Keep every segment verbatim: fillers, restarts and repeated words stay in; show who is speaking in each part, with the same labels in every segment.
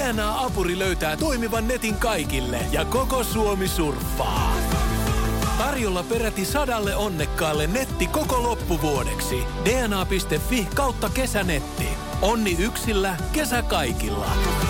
Speaker 1: D N A-apuri löytää toimivan netin kaikille ja koko Suomi surffaa. Tarjolla peräti sadalle onnekkaalle netti koko loppuvuodeksi. dna piste fi kautta kesänetti. Onni yksillä, kesä kaikilla.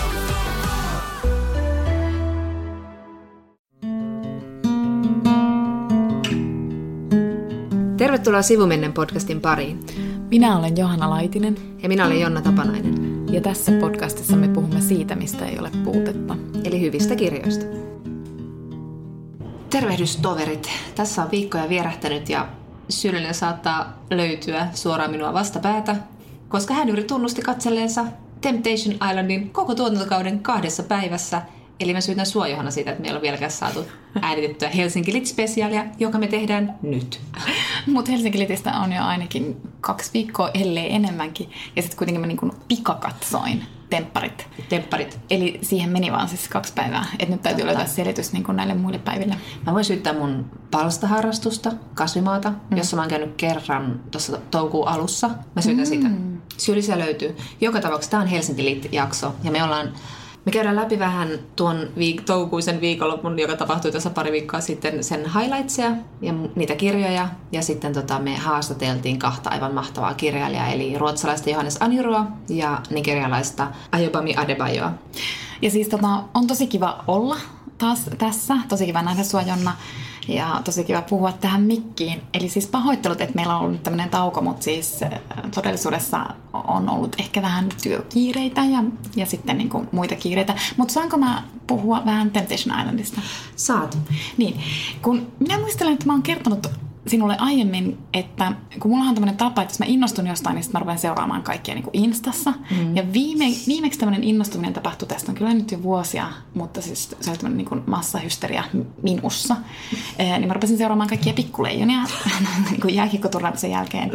Speaker 2: Tervetuloa Sivumennen podcastin pariin.
Speaker 3: Minä olen Johanna Laitinen.
Speaker 2: Ja minä olen Jonna Tapanainen.
Speaker 3: Ja tässä podcastissa me puhumme siitä, mistä ei ole puutetta.
Speaker 2: Eli hyvistä kirjoista. Tervehdys toverit. Tässä on viikkoja vierähtänyt ja syyllinen saattaa löytyä suoraan minua vastapäätä, koska hän juuri tunnusti katselleensa Temptation Islandin koko tuotantokauden kahdessa päivässä. Eli mä syytän sua, Johanna, siitä, että meillä on vieläkään saatu äänitettyä Helsinki Lit-spesiaalia, joka me tehdään nyt.
Speaker 3: Mutta Helsinki Litistä on jo ainakin kaksi viikkoa, ellei enemmänkin. Ja sitten kuitenkin mä niin kuin pikakatsoin tempparit.
Speaker 2: Tempparit.
Speaker 3: Eli siihen meni vaan siis kaksi päivää. Että nyt täytyy löytää selitys niin kuin näille muille päiville.
Speaker 2: Mä voin syyttää mun palstaharrastusta, kasvimaata, mm. jossa mä oon käynyt kerran tuossa toukokuun alussa. Mä syytän mm. sitä. Syyllisiä löytyy. Joka tapauksessa tää on Helsinki Lit-jakso. Ja me ollaan... Me käydään läpi vähän tuon viik- toukokuisen viikonlopun, joka tapahtui tässä pari viikkoa sitten, sen highlightsia ja niitä kirjoja. Ja sitten tota, me haastateltiin kahta aivan mahtavaa kirjailijaa, eli ruotsalaista Johannes Anjuroa ja nigerialaista Ayobami Adebayoa.
Speaker 3: Ja siis tota, on tosi kiva olla taas tässä, tosi kiva nähdä sua, Jonna. Ja tosi kiva puhua tähän mikkiin. Eli siis pahoittelut, että meillä on ollut tämmöinen tauko, mutta siis todellisuudessa on ollut ehkä vähän työkiireitä ja, ja sitten niin kuin muita kiireitä. Mutta saanko mä puhua vähän Temptation Islandista?
Speaker 2: Saat.
Speaker 3: Niin, kun minä muistelen, että mä oon kertonut sinulle aiemmin, että kun mulla on tämmöinen tapa, että jos mä innostun jostain, niin sitten mä rupean seuraamaan kaikkia niin kuin Instassa. Mm. Ja viime, viimeksi tämmöinen innostuminen tapahtui, tästä on kyllä nyt jo vuosia, mutta siis se oli tämmöinen niin kuin massahysteria minussa. Eh, niin mä rupesin seuraamaan kaikkia pikkuleijonia niin kuin jääkiekkoturnauksen jälkeen.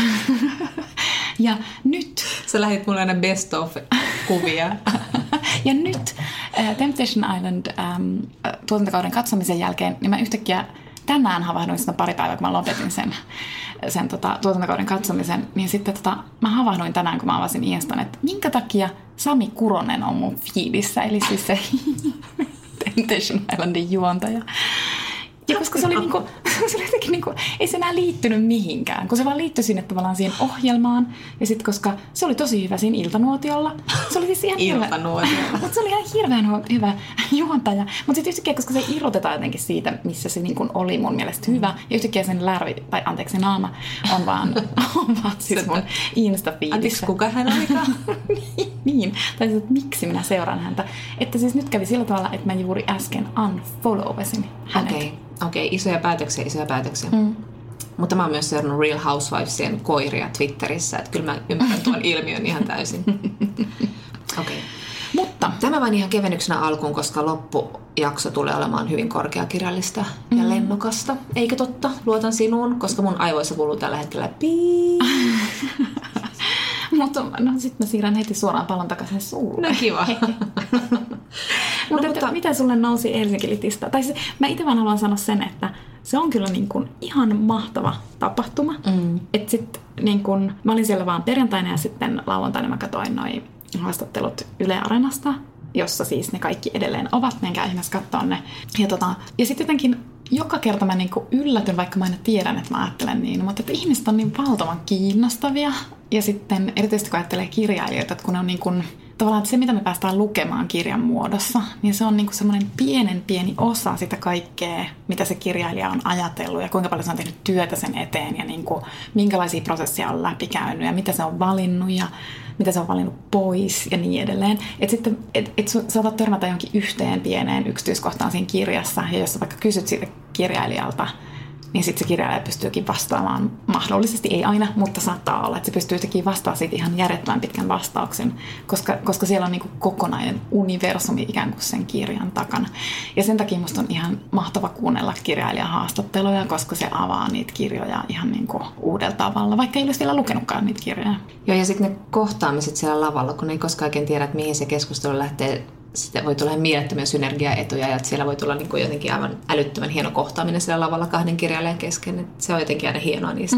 Speaker 3: Ja nyt...
Speaker 2: Sä lähdit mulle aina best of kuvia.
Speaker 3: Ja nyt äh, Temptation Island ähm, tuotantokauden katsomisen jälkeen, niin mä yhtäkkiä tänään havahduin sitä pari päivää, kun mä lopetin sen, sen tota, tuotantokauden katsomisen, niin sitten tota, mä havahduin tänään, kun mä avasin Instan, että minkä takia Sami Kuronen on mun feedissä, eli siis se Temptation Islandin juontaja. Ja koska se oli niinku, se oli jotenkin niinku, ei se enää liittynyt mihinkään, kun se vaan liittyi sinne tavallaan siihen ohjelmaan. Ja sitten koska se oli tosi hyvä siinä Iltanuotiolla. Se oli siis ihan
Speaker 2: Iltanuotiolla.
Speaker 3: Mutta se oli ihan hirveän hyvä juontaja. Mutta sitten yhtäkkiä, koska se irrotetaan jotenkin siitä, missä se niinku oli mun mielestä hyvä. Ja yhtäkkiä sen lärvi, tai anteeksi naama, on vaan, on vaan siis mun Insta-feedissä.
Speaker 2: Anteeksi, kuka hän olikaan?
Speaker 3: niin, niin. Tai siis, että miksi minä seuraan häntä. Että siis nyt kävi sillä tavalla, että mä juuri äsken unfollowasin hänet.
Speaker 2: Okei. Okay. Okei, isoja päätöksiä, isoja päätöksiä. Mm. Mutta mä oon myös seurannut Real Housewivesien koiria Twitterissä, että kyllä mä ymmärrän tuon ilmiön ihan täysin. Okei. Okay.
Speaker 3: Mutta
Speaker 2: tämä vain ihan kevennyksenä alkuun, koska loppujakso tulee olemaan hyvin korkeakirjallista ja mm. lennokasta. Eikö totta? Luotan sinuun, koska mun aivoissa kuuluu tällä hetkellä piii.
Speaker 3: Mutta no, sitten mä siirrän heti suoraan pallon takaisin suulle.
Speaker 2: No kiva.
Speaker 3: Mutta no, mutta mitä sulle nousi Helsinki Litistä? Tai siis, mä itse vaan haluan sanoa sen, että se on kyllä niin kuin ihan mahtava tapahtuma. Mm. Että sit niin kuin, mä olin siellä vaan perjantaina ja sitten lauantaina mä katsoin noi haastattelut Yle Areenasta, jossa siis ne kaikki edelleen ovat. Menkää ihmeessä katsoa ne. Ja, tota, ja sitten jotenkin joka kerta mä niin kuin yllätyn, vaikka mä aina tiedän, että mä ajattelen niin, mutta että ihmiset on niin valtavan kiinnostavia. Ja sitten erityisesti kun ajattelee kirjailijoita, että kun ne on niin kuin, tavallaan että se, mitä me päästään lukemaan kirjan muodossa, niin se on niin kuin semmoinen pienen pieni osa sitä kaikkea, mitä se kirjailija on ajatellut ja kuinka paljon se on tehnyt työtä sen eteen ja niin kuin, minkälaisia prosesseja on läpikäynyt ja mitä se on valinnut ja mitä se on valinnut pois ja niin edelleen. Että sitten et, et saatat törmätä johonkin yhteen pieneen yksityiskohtaan siinä kirjassa ja jos sä vaikka kysyt siitä kirjailijalta, niin sitten se kirjailija pystyykin vastaamaan, mahdollisesti ei aina, mutta saattaa olla, että se pystyy yhtäkkiä vastaamaan siitä ihan järjettömän pitkän vastauksen, koska, koska siellä on niin kuin kokonainen universumi ikään kuin sen kirjan takana. Ja sen takia musta on ihan mahtava kuunnella kirjailijan haastatteluja, koska se avaa niitä kirjoja ihan niin kuin uudella tavalla, vaikka ei olisi vielä lukenutkaan niitä kirjoja.
Speaker 2: Joo, ja sitten ne kohtaamiset siellä lavalla, kun ei koskaan oikein tiedä, että mihin se keskustelu lähtee. Sitten voi tulla mielettömiä synergiaetuja ja että siellä voi tulla niin kuin jotenkin aivan älyttömän hieno kohtaaminen siellä lavalla kahden kirjailijan kesken. Että se on jotenkin aina hienoa niistä, mm.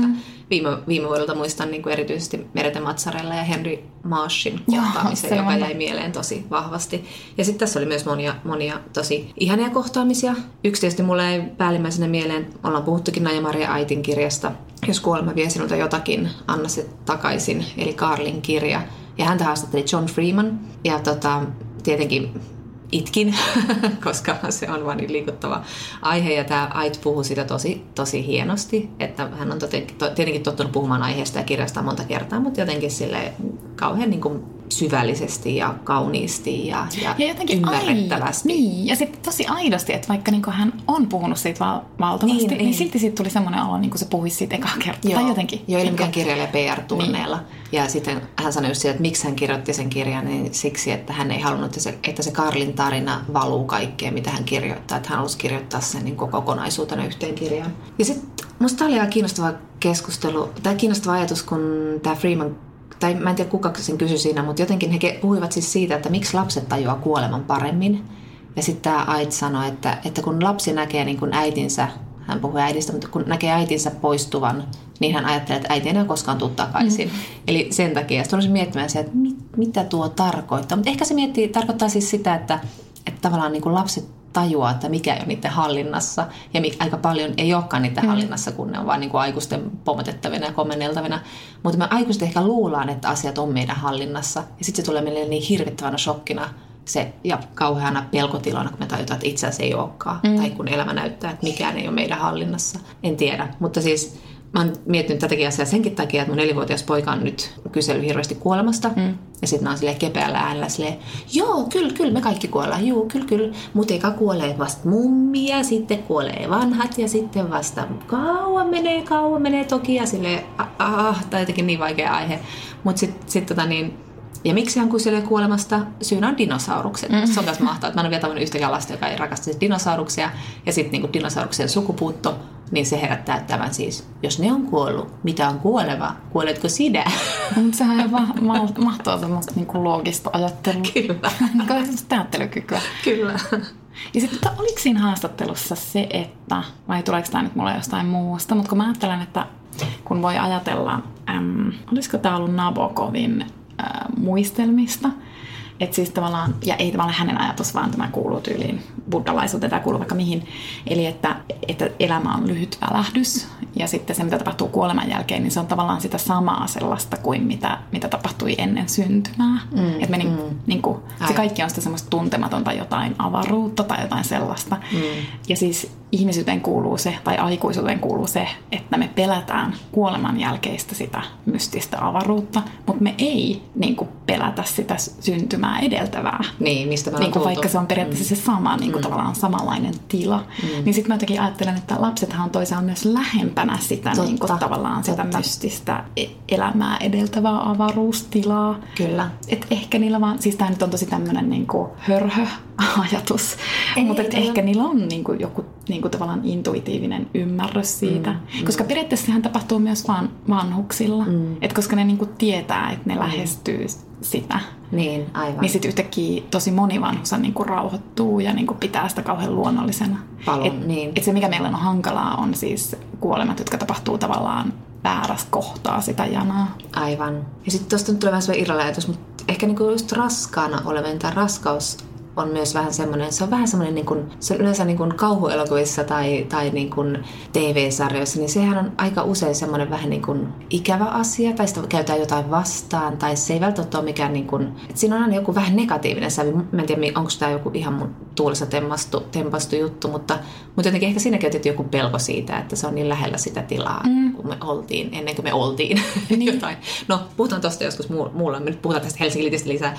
Speaker 2: viime, viime vuodelta muistan niin kuin erityisesti Merete Mazzarella ja Henry Marshin kohtaamisen, joka jäi mieleen tosi vahvasti. Ja sitten tässä oli myös monia, monia tosi ihania kohtaamisia. Yksi tietysti mulle ei päällimmäisenä mieleen, ollaan puhuttukin Naija-Maria Aitin kirjasta Jos kuolema vie sinulta jotakin, anna se takaisin, eli Carlin kirja. Ja häntä haastatteli John Freeman. Ja tota, tietenkin itkin, koska se on vaan niin liikuttava aihe. Ja tämä Ait puhuu siitä tosi, tosi hienosti. Että hän on tietenkin tottunut puhumaan aiheesta ja kirjasta monta kertaa, mutta jotenkin sille kauhean niin kuin syvällisesti ja kauniisti ja, ja, ja ymmärrettävästi.
Speaker 3: Ai, niin, ja sitten tosi aidosti, että vaikka niin hän on puhunut siitä val- valtavasti, niin, niin, niin silti siitä tuli semmoinen olo, niin kuin se puhuisi siitä ekaa kertaa.
Speaker 2: Joo,
Speaker 3: tai jotenkin.
Speaker 2: Joo, eli mikään kirjailija P R-tunneilla. Niin. Ja sitten hän sanoi just siitä, että miksi hän kirjoitti sen kirjan, niin siksi, että hän ei halunnut, että se, että se Carlin tarina valuu kaikkeen, mitä hän kirjoittaa. Että hän halusi kirjoittaa sen niin kokonaisuutena yhteen kirjaan. Ja sitten musta oli ihan kiinnostava keskustelu, tai kiinnostava ajatus, kun tämä Freeman, tai mä en tiedä kuka sen kysyi siinä, mutta jotenkin he puhuivat siis siitä, että miksi lapset tajuaa kuoleman paremmin. Ja sitten tämä Ait sanoi, että, että kun lapsi näkee niin kuin äitinsä, hän puhui äidistä, mutta kun näkee äitinsä poistuvan, niin hän ajattelee, että äiti ei enää koskaan tule takaisin. Mm. Eli sen takia. Sitten olisin miettimään se, että mit, mitä tuo tarkoittaa. Mutta ehkä se miettii, tarkoittaa siis sitä, että, että tavallaan niin kuin lapset tajuaa, että mikä ei ole niiden hallinnassa. Ja aika paljon ei olekaan niiden mm. hallinnassa, kun ne on vaan niin kuin aikuisten pomotettavina ja komenneltavina. Mutta me aikuiset ehkä luullaan, että asiat on meidän hallinnassa. Ja sitten se tulee meille niin hirvittävänä shokkina se, ja kauheana pelkotilana, kun me tajutaan, että itse asiassa ei olekaan. Mm. Tai kun elämä näyttää, että mikään ei ole meidän hallinnassa. En tiedä, mutta siis mä oon miettinyt tätäkin asiaa senkin takia, että mun nelivuotias poika on nyt kysellyt hirveästi kuolemasta. Mm. Ja sitten mä oon silleen kepeällä äänellä silleen, joo, kyllä, kyllä, me kaikki kuollaan. Joo, kyllä, kyllä. Mutta eka kuolee vasta mummi ja sitten kuolee vanhat ja sitten vasta kauan menee, kauan menee toki. Ja silleen, ah, tai jotenkin niin vaikea aihe. Mutta sitten sit, tota niin, ja miksi hän kyselee kuolemasta? Syynä on dinosaurukset. Mm. Se on myös mahtavaa, että mä en ole vielä tavannut yhtäkään lasta, joka ei rakastaisi dinosauruksia. Ja sitten niin dinosauruksien sukupuutto, niin se herättää tämän siis. Jos ne on kuollut, mitä on kuoleva? Kuoletko sinä?
Speaker 3: Mutta sehän on ma- ma- mahtavaa semmoista niin kuin loogista ajattelua.
Speaker 2: Kyllä.
Speaker 3: Niin kuin semmoista ajattelukykyä.
Speaker 2: Kyllä.
Speaker 3: Ja sitten oliko siinä haastattelussa se, että, vai tuleeko tämä nyt mulle jostain muusta, mutta kun mä ajattelen, että kun voi ajatella, äm, olisiko tämä ollut Nabokovin muistelmista, että siis tavallaan, ja ei tavallaan hänen ajatus, vaan tämä kuuluu tyyliin buddhalaisuuteen, tämä kuuluu vaikka mihin, eli että, että elämä on lyhyt välähdys, ja sitten se, mitä tapahtuu kuoleman jälkeen, niin se on tavallaan sitä samaa sellaista kuin mitä, mitä tapahtui ennen syntymää. Mm, että me mm, niin, niin kuin, se kaikki on sitä semmoista tuntematonta jotain avaruutta tai jotain sellaista. Mm. Ja siis ihmisyyteen kuuluu se, tai aikuisuuteen kuuluu se, että me pelätään kuoleman jälkeistä sitä mystistä avaruutta, mutta me ei niin kuin, pelätä sitä syntymää edeltävää.
Speaker 2: Niin, mistä me
Speaker 3: niin kuin, vaikka se on periaatteessa mm. se sama, niin kuin, mm. tavallaan samanlainen tila. Mm. Niin sitten mä jotenkin ajattelen, että lapsethan on toisaalta myös lähempänä sitä niin kuin, tavallaan totta. sitä mystistä elämää edeltävää avaruustilaa.
Speaker 2: Kyllä.
Speaker 3: Et ehkä niillä vaan, siis tää nyt on tosi tämmönen niin kuin hörhö-ajatus, mutta ehkä niillä on niin kuin, joku niin kuin, tavallaan intuitiivinen ymmärrys siitä. Mm. Koska periaatteessa sehän tapahtuu myös vaan vanhuksilla. Mm. Et koska ne niin kuin, tietää, että ne mm. lähestyy sitä.
Speaker 2: Niin, aivan.
Speaker 3: Niin sitten yhtäkkiä tosi moni vanhus niin kuin rauhoittuu ja niin kuin pitää sitä kauhean luonnollisena.
Speaker 2: Paljon,
Speaker 3: et,
Speaker 2: niin.
Speaker 3: et se, mikä meillä on hankalaa, on siis kuolemat, jotka tapahtuu tavallaan väärässä kohtaa sitä janaa.
Speaker 2: Aivan. Ja sitten tuosta nyt tulee vähän sellainen irralla ajatus, mutta ehkä niin kuin just raskaana olevien tai raskaus on myös vähän semmoinen, se on vähän semmoinen niin kuin, se yleensä niin kuin kauhuelokuvissa tai, tai niin kuin T V-sarjoissa, niin sehän on aika usein semmoinen vähän niin kuin ikävä asia, tai sitä käytetään jotain vastaan, tai se ei välttämättä ole mikään niin kuin, että siinä on aina joku vähän negatiivinen sävy. Mä en tiedä, onko tämä joku ihan mun tuulessa tempastu, tempastu juttu, mutta, mutta jotenkin ehkä siinäkin on joku pelko siitä, että se on niin lähellä sitä tilaa, mm. kun me oltiin, ennen kuin me oltiin niin. jotain. No, puhutaan tosta joskus muu, muulla, me nyt puhutaan tästä Helsinki-litistä lisää.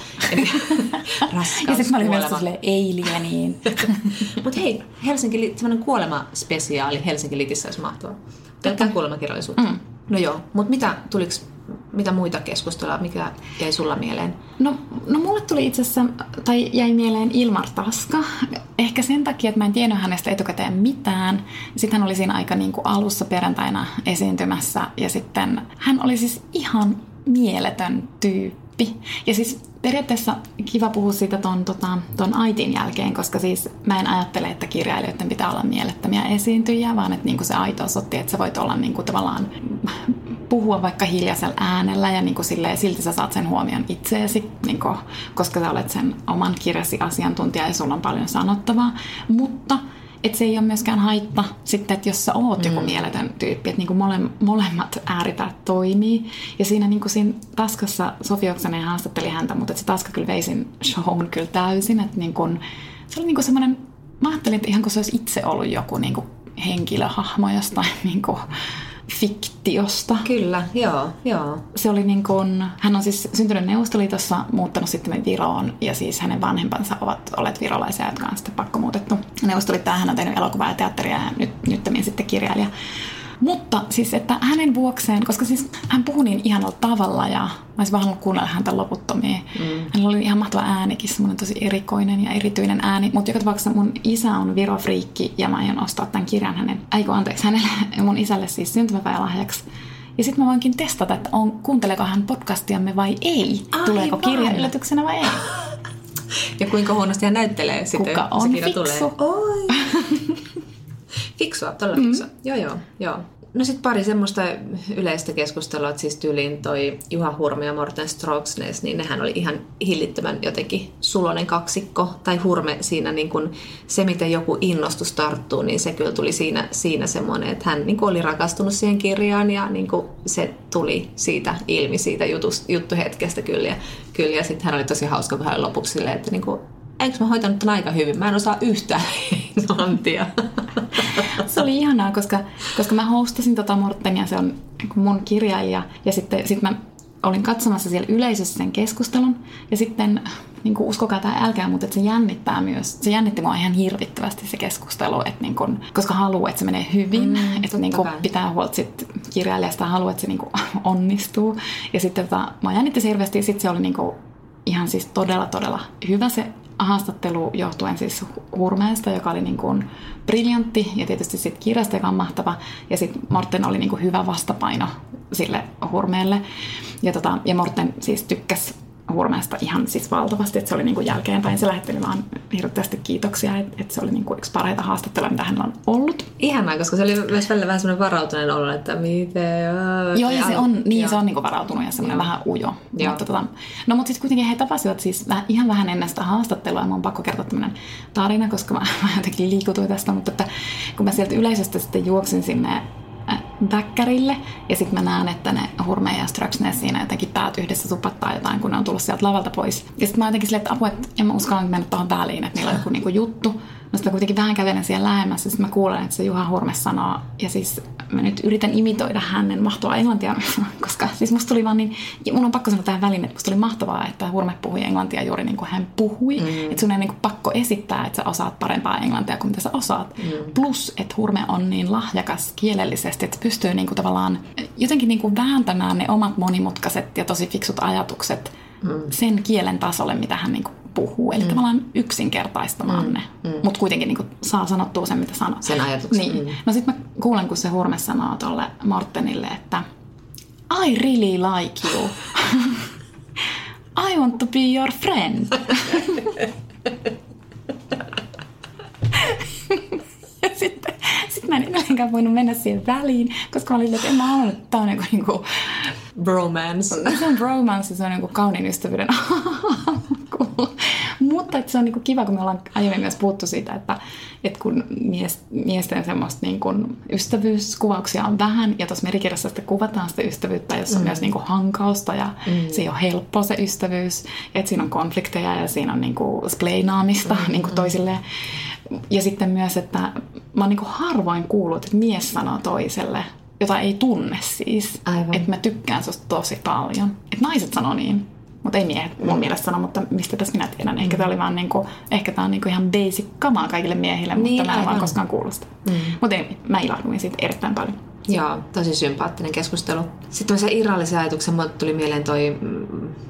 Speaker 2: Raskaus,
Speaker 3: silleen alieniin.
Speaker 2: Mutta hei, Helsinki, semmoinen kuolemaspesiaali Helsinki-litissä olisi mahtavaa. Pelkkää kuolemakirjallisuutta. Mm. No joo, mutta mitä tuliks, mitä muita keskustelua, mikä jäi sulla mieleen?
Speaker 3: No, no mulle tuli itse asiassa, tai jäi mieleen Ilmar Taska. Ehkä sen takia, että mä en tiennyt hänestä etukäteen mitään. Sitten hän oli siinä aika niin kuin alussa perjantaina esiintymässä. Ja sitten hän oli siis ihan mieletön tyyppi. Ja siis periaatteessa kiva puhua siitä ton, tota, ton Aitin jälkeen, koska siis mä en ajattele, että kirjailijoiden pitää olla mielettömiä esiintyjiä, vaan että niinku se Aito osoitti, että sä voit olla niinku tavallaan puhua vaikka hiljaisella äänellä ja niin kuin silleen, silti sä saat sen huomion itseesi, niin kuin, koska sä olet sen oman kirjasi asiantuntija ja sulla on paljon sanottavaa. Mutta että se ei ole myöskään haitta sitten, että jos sä oot joku mm. mieletön tyyppi, että niinku mole, molemmat ääripäät toimii. Ja siinä, niinku siinä Taskassa Sofi Oksanen haastatteli häntä, mutta se Taska kyllä veisin shown kyllä täysin. Että niinku, se oli niinku semmoinen, mä ajattelin, että ihan kun se olisi itse ollut joku niinku henkilöhahmo jostain niinku fiktiosta.
Speaker 2: Kyllä, joo, joo.
Speaker 3: Se oli niin kuin, hän on siis syntynyt Neuvostoliitossa, muuttanut sitten Viroon ja siis hänen vanhempansa ovat olleet virolaisia, jotka on sitten pakkomuutettu Neuvostoliittoon. Hän on tehnyt elokuvaa ja teatteria ja nyt, nyttemmin sitten kirjailija. Mutta siis, että hänen vuokseen, koska siis hän puhui niin ihanalla tavalla ja mä olisin vaan halunnut kuunnella häntä loputtomia. Mm. Hänellä oli ihan mahtava äänikin, semmoinen tosi erikoinen ja erityinen ääni. Mutta joka tapauksessa mun isä on virofriikki ja mä aion ostaa tämän kirjan hänen, aiku anteeksi, hänelle mun isälle siis syntymäpäivälahjaksi. Ja sitten mä voinkin testata, että on, kuunteleeko hän podcastiamme vai ei. Aivan. Tuleeko kirja yllätyksenä vai ei.
Speaker 2: Ja kuinka huonosti hän näyttelee sitten,
Speaker 3: kuka on
Speaker 2: se kirja
Speaker 3: fiksu?
Speaker 2: Tulee. Oi. Fiksua, todella fiksua. Mm. Joo, joo, joo. No sitten pari semmoista yleistä keskustelua, että siis tyyliin toi Juha Hurme ja Morten Stroksnes, niin nehän oli ihan hillittömän jotenkin sulonen kaksikko. Tai Hurme siinä niin kun se, miten joku innostus tarttuu, niin se kyllä tuli siinä, siinä semmoinen, että hän niin kun oli rakastunut siihen kirjaan ja niin kun se tuli siitä ilmi siitä jutust, juttuhetkestä kyllä. Ja, kyllä, ja sitten hän oli tosi hauska, kun hän oli lopuksi silleen, että niin kun, eikö mä hoitanut tämän aika hyvin? Mä en osaa yhtään englantia.
Speaker 3: Se oli ihanaa, koska, koska mä hostasin tota Mortenia, se on mun kirjailija. Ja sitten sit mä olin katsomassa siellä yleisössä sen keskustelun. Ja sitten, niin kuin uskokaa tai älkää, mutta että se jännittää myös. Se jännitti mua ihan hirvittävästi se keskustelu, että niin kuin, koska haluaa, että se menee hyvin. Mm, että niin kuin pitää huolta sit kirjailijasta ja haluaa, että se niin kuin onnistuu. Ja sitten tota, mä jännitti se hirveästi ja sitten se oli niin kuin ihan siis todella, todella hyvä se haastattelu johtuen siis Hurmeesta, joka oli niin kuin briljantti ja tietysti sitten kirjasta, joka on mahtava. Ja sitten Morten oli niin kuin hyvä vastapaino sille Hurmeelle. Ja, tota, ja Morten siis tykkäsi Hurmeesta ihan siis valtavasti, että se oli niin kuin jälkeenpäin. Se lähetteli vaan hirveästi kiitoksia, että, että se oli niin kuin yksi parhaita haastatteluja, mitä hänellä on ollut.
Speaker 2: Ihanaa, koska se oli myös välillä vähän semmoinen varautuneen olo, että miten...
Speaker 3: Joo, ja se on, niin, se on niin kuin varautunut ja semmoinen vähän ujo. Mutta, tota, no, mutta sitten kuitenkin he tapasivat siis vähän, ihan vähän ennen sitä haastattelua, ja mun on pakko kertoa tämmöinen tarina, koska mä, mä jotenkin liikutuin tästä, mutta että kun mä sieltä yleisöstä sitten juoksin sinne väkkärille, ja sitten mä näen, että ne Hurme ja Stroksnes siinä jotenkin päät yhdessä supattaa jotain, kun ne on tullut sieltä lavalta pois. Ja sitten mä jotenkin silleen, että apua, että en mä uskalla mennä tuohon väliin, että niillä on joku niinku juttu. No sitten mä kuitenkin vähän kävelen siellä lähemmässä, sitten mä kuulen, että se Juha Hurme sanoo, ja siis mä nyt yritän imitoida hänen mahtavaa englantia, koska siis musta tuli vaan niin, ja mun on pakko sanoa tähän väliin, että musta tuli mahtavaa, että Hurme puhui englantia juuri niin kuin hän puhui, mm. että sun ei niin kuin pakko esittää, että sä osaat parempaa englantia kuin mitä sä osaat. Mm. Plus, että Hurme on niin lahjakas kielellisesti, että se pystyy niin kuin tavallaan jotenkin niin kuin vääntämään ne omat monimutkaiset ja tosi fiksut ajatukset mm. sen kielen tasolle, mitä hän niin kuin puhuu. Eli mm. tavallaan yksinkertaistamaan mm. ne. Mm. Mutta kuitenkin niin kuin saa sanottua sen, mitä sanoo.
Speaker 2: Sen ajatuksen.
Speaker 3: Niin. Mm. No sit mä kuulen, kun se Hurme sanoo tolle Mortenille, että I really like you. I want to be your friend. Ja sitten sit mä en edelleenkään voinut mennä siihen väliin, koska mä olin, että en mä halunnut, että tää on joku niinku
Speaker 2: bromance.
Speaker 3: Se on bromance, se on joku kauniin ystävyyden. Mutta että se on niinku kiva, kun me ollaan aiemmin myös puhuttu siitä, että, että kun mies, miesten semmoista niinku ystävyyskuvauksia on vähän, ja tuossa merikirjassa sitten kuvataan sitä ystävyyttä, jossa on mm. myös niinku hankausta, ja mm. se ei ole helppo se ystävyys, että siinä on konflikteja, ja siinä on niinku spleinaamista mm. niinku toisilleen. Ja sitten myös, että mä oon niinku harvoin kuullut, että mies sanoo toiselle, jota ei tunne siis, aivan. Että mä tykkään susta tosi paljon. Että naiset sanoo niin. Mutta ei miehet mun mielestä sano, mutta mistä tässä minä tiedän. Ehkä tää oli vaan niinku, ehkä tää on niinku ihan basic kamaa kaikille miehille, niin, mutta mä en aivan. vaan koskaan kuullut sitä. Mm. Mutta mä ilahduin siitä erittäin paljon.
Speaker 2: Joo, tosi sympaattinen keskustelu. Sitten tämmöisen irrallisen ajatuksen, mulle tuli mieleen toi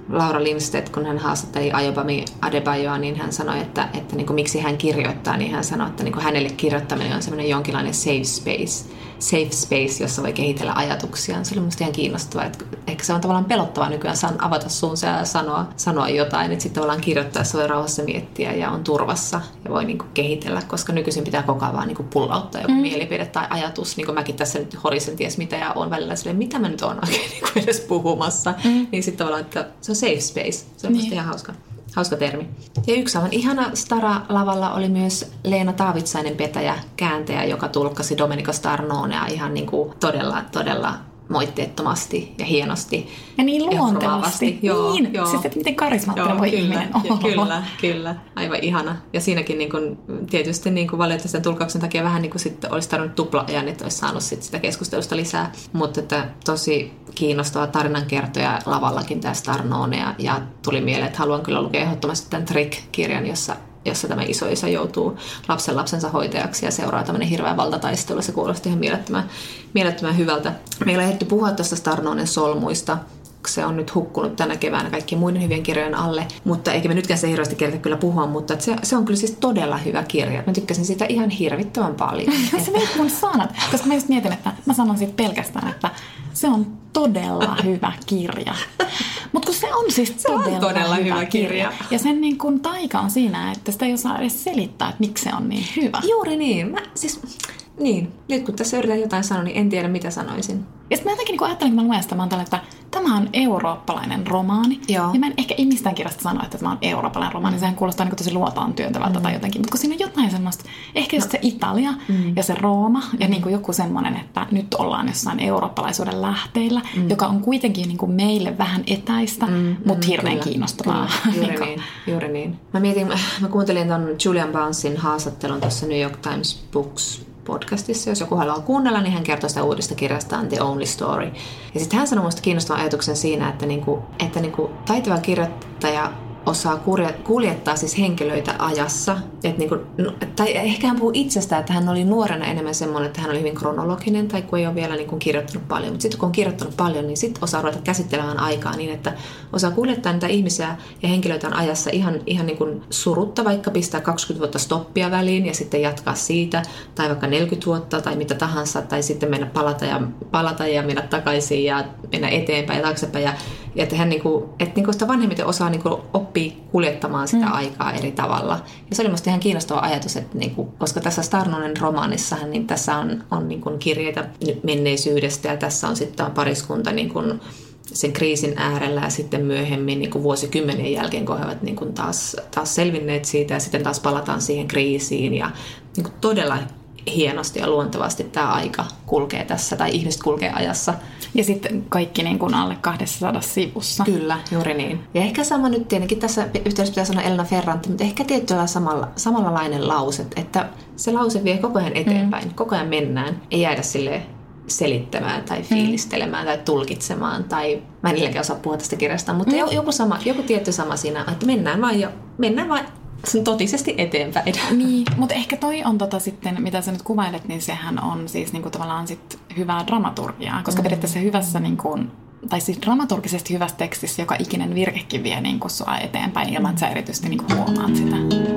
Speaker 2: Laura Lindstedt, kun hän haastatteli Ayobami Adebayoa, niin hän sanoi, että, että niin kuin, miksi hän kirjoittaa, niin hän sanoi, että niin kuin hänelle kirjoittaminen on semmoinen jonkinlainen safe space, safe space, jossa voi kehitellä ajatuksiaan. Se oli musta ihan kiinnostavaa, että ehkä se on tavallaan pelottavaa nykyään saan avata suunsa ja sanoa, sanoa jotain, että sitten tavallaan kirjoittaessa voi rauhassa miettiä ja on turvassa ja voi niin kuin kehitellä, koska nykyisin pitää koko ajan vaan niin kuin pullauttaa joku mm. mielipide tai ajatus, niin kuin mäkin tässä nyt horisen ties mitä ja on välillä silleen, mitä mä nyt oon oikein niin kuin edes puhumassa, mm. niin sitten tavallaan, että se on safe space, se on niin. musta ihan hauska. Hauska termi. Ja yksi aivan ihana Stara-lavalla oli myös Leena Taavitsainen petäjä, kääntäjä, joka tulkkasi Domenico Starnonea ihan niin kuin todella, todella moitteettomasti ja hienosti.
Speaker 3: Ja niin luontevasti.
Speaker 2: Joo,
Speaker 3: niin,
Speaker 2: joo.
Speaker 3: Siis, että miten karismaattinen voi
Speaker 2: kyllä,
Speaker 3: ihminen olla.
Speaker 2: Kyllä, kyllä. Aivan ihana. Ja siinäkin niin kuin, tietysti niin kuin valitettavasti sen tulkauksen takia vähän niin kuin sitten olisi tarvinnut tupla-ajan, että olisi saanut sit sitä keskustelusta lisää. Mutta että tosi kiinnostava tarinankertoja lavallakin tämä Starnonea. Ja tuli mieleen, että haluan kyllä lukea ehdottomasti tämän Trick-kirjan, jossa jossa tämä isoisä joutuu lapsen lapsensa hoitajaksi ja seuraa tämmöinen hirveä valtataistelu. Se kuulosti ihan mielettömän, mielettömän hyvältä. Meillä on ehditty puhua tuosta Starnonen solmuista. Se on nyt hukkunut tänä keväänä kaikkien muiden hyvien kirjojen alle, mutta eikä me nytkään se hirveästi kerta kyllä puhua, mutta se, se on kyllä siis todella hyvä kirja. Mä tykkäsin siitä ihan hirvittävän paljon.
Speaker 3: Se menee mun sanat, koska mä just mietin, että mä sanon siitä pelkästään, että se on todella hyvä kirja. Mutta kun se on siis todella,
Speaker 2: se on todella hyvä, hyvä kirja. kirja.
Speaker 3: Ja sen niin kun taika on siinä, että sitä ei osaa edes selittää, että miksi se on niin hyvä.
Speaker 2: Juuri niin. Mä, siis, niin. Nyt kun tässä yritän jotain sanoa, niin en tiedä mitä sanoisin.
Speaker 3: Ja sitten mä jotenkin niin ajattelin, kun mä luen sitä, mä tällä, että tämä on eurooppalainen romaani. Joo. Ja mä en ehkä ei mistään kirjasta sano, että tämä on eurooppalainen romaani. Mm. Sehän kuulostaa niin tosi luotaan työntävältä mm. tai jotenkin. Mutta kun siinä on jotain semmoista, ehkä just no. se Italia mm. ja se Rooma ja mm. niin kuin joku semmoinen, että nyt ollaan jossain eurooppalaisuuden lähteillä, mm. joka on kuitenkin niin kuin meille vähän etäistä, mm. mutta hirveän kyllä. kiinnostavaa.
Speaker 2: Kyllä. Juuri, niin, juuri niin. Mä mietin, mä kuuntelin ton Julian Barnesin haastattelun tuossa New York Times Books podcastissa. Jos joku haluaa kuunnella, niin hän kertoo sitä uudesta kirjastaan The Only Story. Ja sitten hän sanoi minusta kiinnostavan ajatuksen siinä, että, niinku, että niinku taitava kirjoittaja osaa kuljettaa siis henkilöitä ajassa. Et niinku, tai ehkä hän puhuu itsestään, että hän oli nuorena enemmän semmoinen, että hän oli hyvin kronologinen tai kun ei ole vielä niinku kirjoittanut paljon. Mutta sitten kun on kirjoittanut paljon, niin sitten osaa ruveta käsittelemään aikaa niin, että osaa kuljettaa niitä ihmisiä ja henkilöitä on ajassa ihan, ihan niinku surutta, vaikka pistää kaksikymmentä vuotta stoppia väliin ja sitten jatkaa siitä, tai vaikka neljäkymmentä vuotta tai mitä tahansa, tai sitten mennä palata ja, palata ja mennä takaisin ja mennä eteenpäin ja taaksepäin. Ja, ja että hän niinku, että niinku sitä vanhemmiten osaa niinku oppii kuljettamaan sitä mm. aikaa eri tavalla. Ja se oli musta ihan kiinnostava ajatus, että niinku, koska tässä Starnonen romaanissahan, niin tässä on, on niinku kirjeitä menneisyydestä ja tässä on sitten pariskunta niinku sen kriisin äärellä ja sitten myöhemmin niinku vuosikymmenien jälkeen, kun he ovat niinku taas, taas selvinneet siitä ja sitten taas palataan siihen kriisiin ja niinku todella hienosti ja luontevasti tämä aika kulkee tässä tai ihmiset kulkee ajassa.
Speaker 3: Ja sitten kaikki niin kuin alle kaksisataa sivussa.
Speaker 2: Kyllä, juuri niin. Ja ehkä sama nyt tietenkin tässä yhteydessä pitää sanoa Elena Ferrante, mutta ehkä tietyllä samalla, samanlainen lause, että se lause vie koko ajan eteenpäin, mm. koko ajan mennään, ei jäädä silleen selittämään tai fiilistelemään mm. tai tulkitsemaan tai mä en illäkään osaa puhua tästä kirjasta, mutta mm. joku, sama, joku tietty sama siinä, että mennään vaan jo, mennään vaan sen totisesti eteenpäin.
Speaker 3: Niin, mutta ehkä toi on tota sitten, mitä sä nyt kuvailet, niin sehän on siis niinku tavallaan sit hyvää dramaturgiaa, koska mm. periaatteessa hyvässä niinku, tai siis dramaturgisesti hyvässä tekstissä joka ikinen virkekin vie niinku sua eteenpäin ilman, että sä erityisesti niinku huomaat sitä.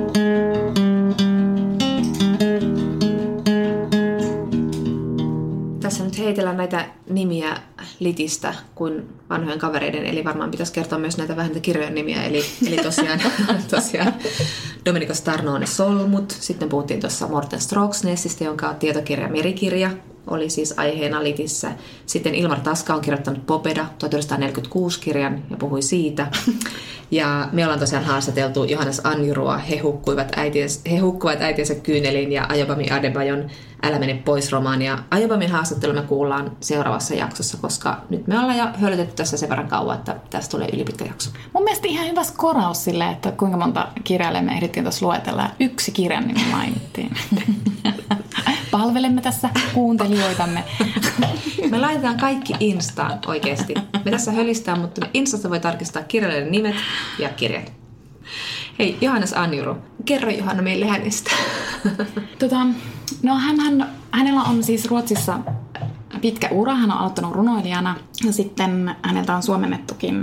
Speaker 2: Tässä nyt heitellään näitä nimiä Litistä kuin vanhojen kavereiden, eli varmaan pitäisi kertoa myös näitä vähän kirjojen nimiä, eli, eli tosiaan, tosiaan Domenico Starnone Solmut, sitten puhuttiin tuossa Morten Stroksnessista, jonka on tietokirja Merikirja, oli siis aiheena Litissä. Sitten Ilmar Taska on kirjoittanut Popeda tuhatyhdeksänsataaneljäkymmentäkuusi kirjan ja puhui siitä. Ja me ollaan tosiaan haastateltu Johannes Anjurua, he hukkuivat äitiensä, he hukkuivat äitiensä kyyneliin ja Ayobami Adebayon Älä mene pois -romaania. Ayobamin haastattelu me kuullaan seuraavassa jaksossa, koska nyt me ollaan jo höllytetty tässä sen verran kauan, että tästä tulee ylipitkä jakso.
Speaker 3: Mun mielestä ihan hyvä skoraus sille, että kuinka monta kirjailijaa me ehdittiin tuossa luetella ja yksi kirjan nimi mainittiin. Palvelemme tässä kuuntelijoitamme.
Speaker 2: Me laitetaan kaikki Instaan oikeasti. Me tässä hölistään, mutta me Instasta voi tarkistaa kirjailijoiden nimet ja kirjat. Hei, Johannes Anjuru, kerro Johanna meille hänestä.
Speaker 3: Tota, no hänhän, hänellä on siis Ruotsissa pitkä ura. Hän on aloittanut runoilijana ja sitten häneltä on suomennettukin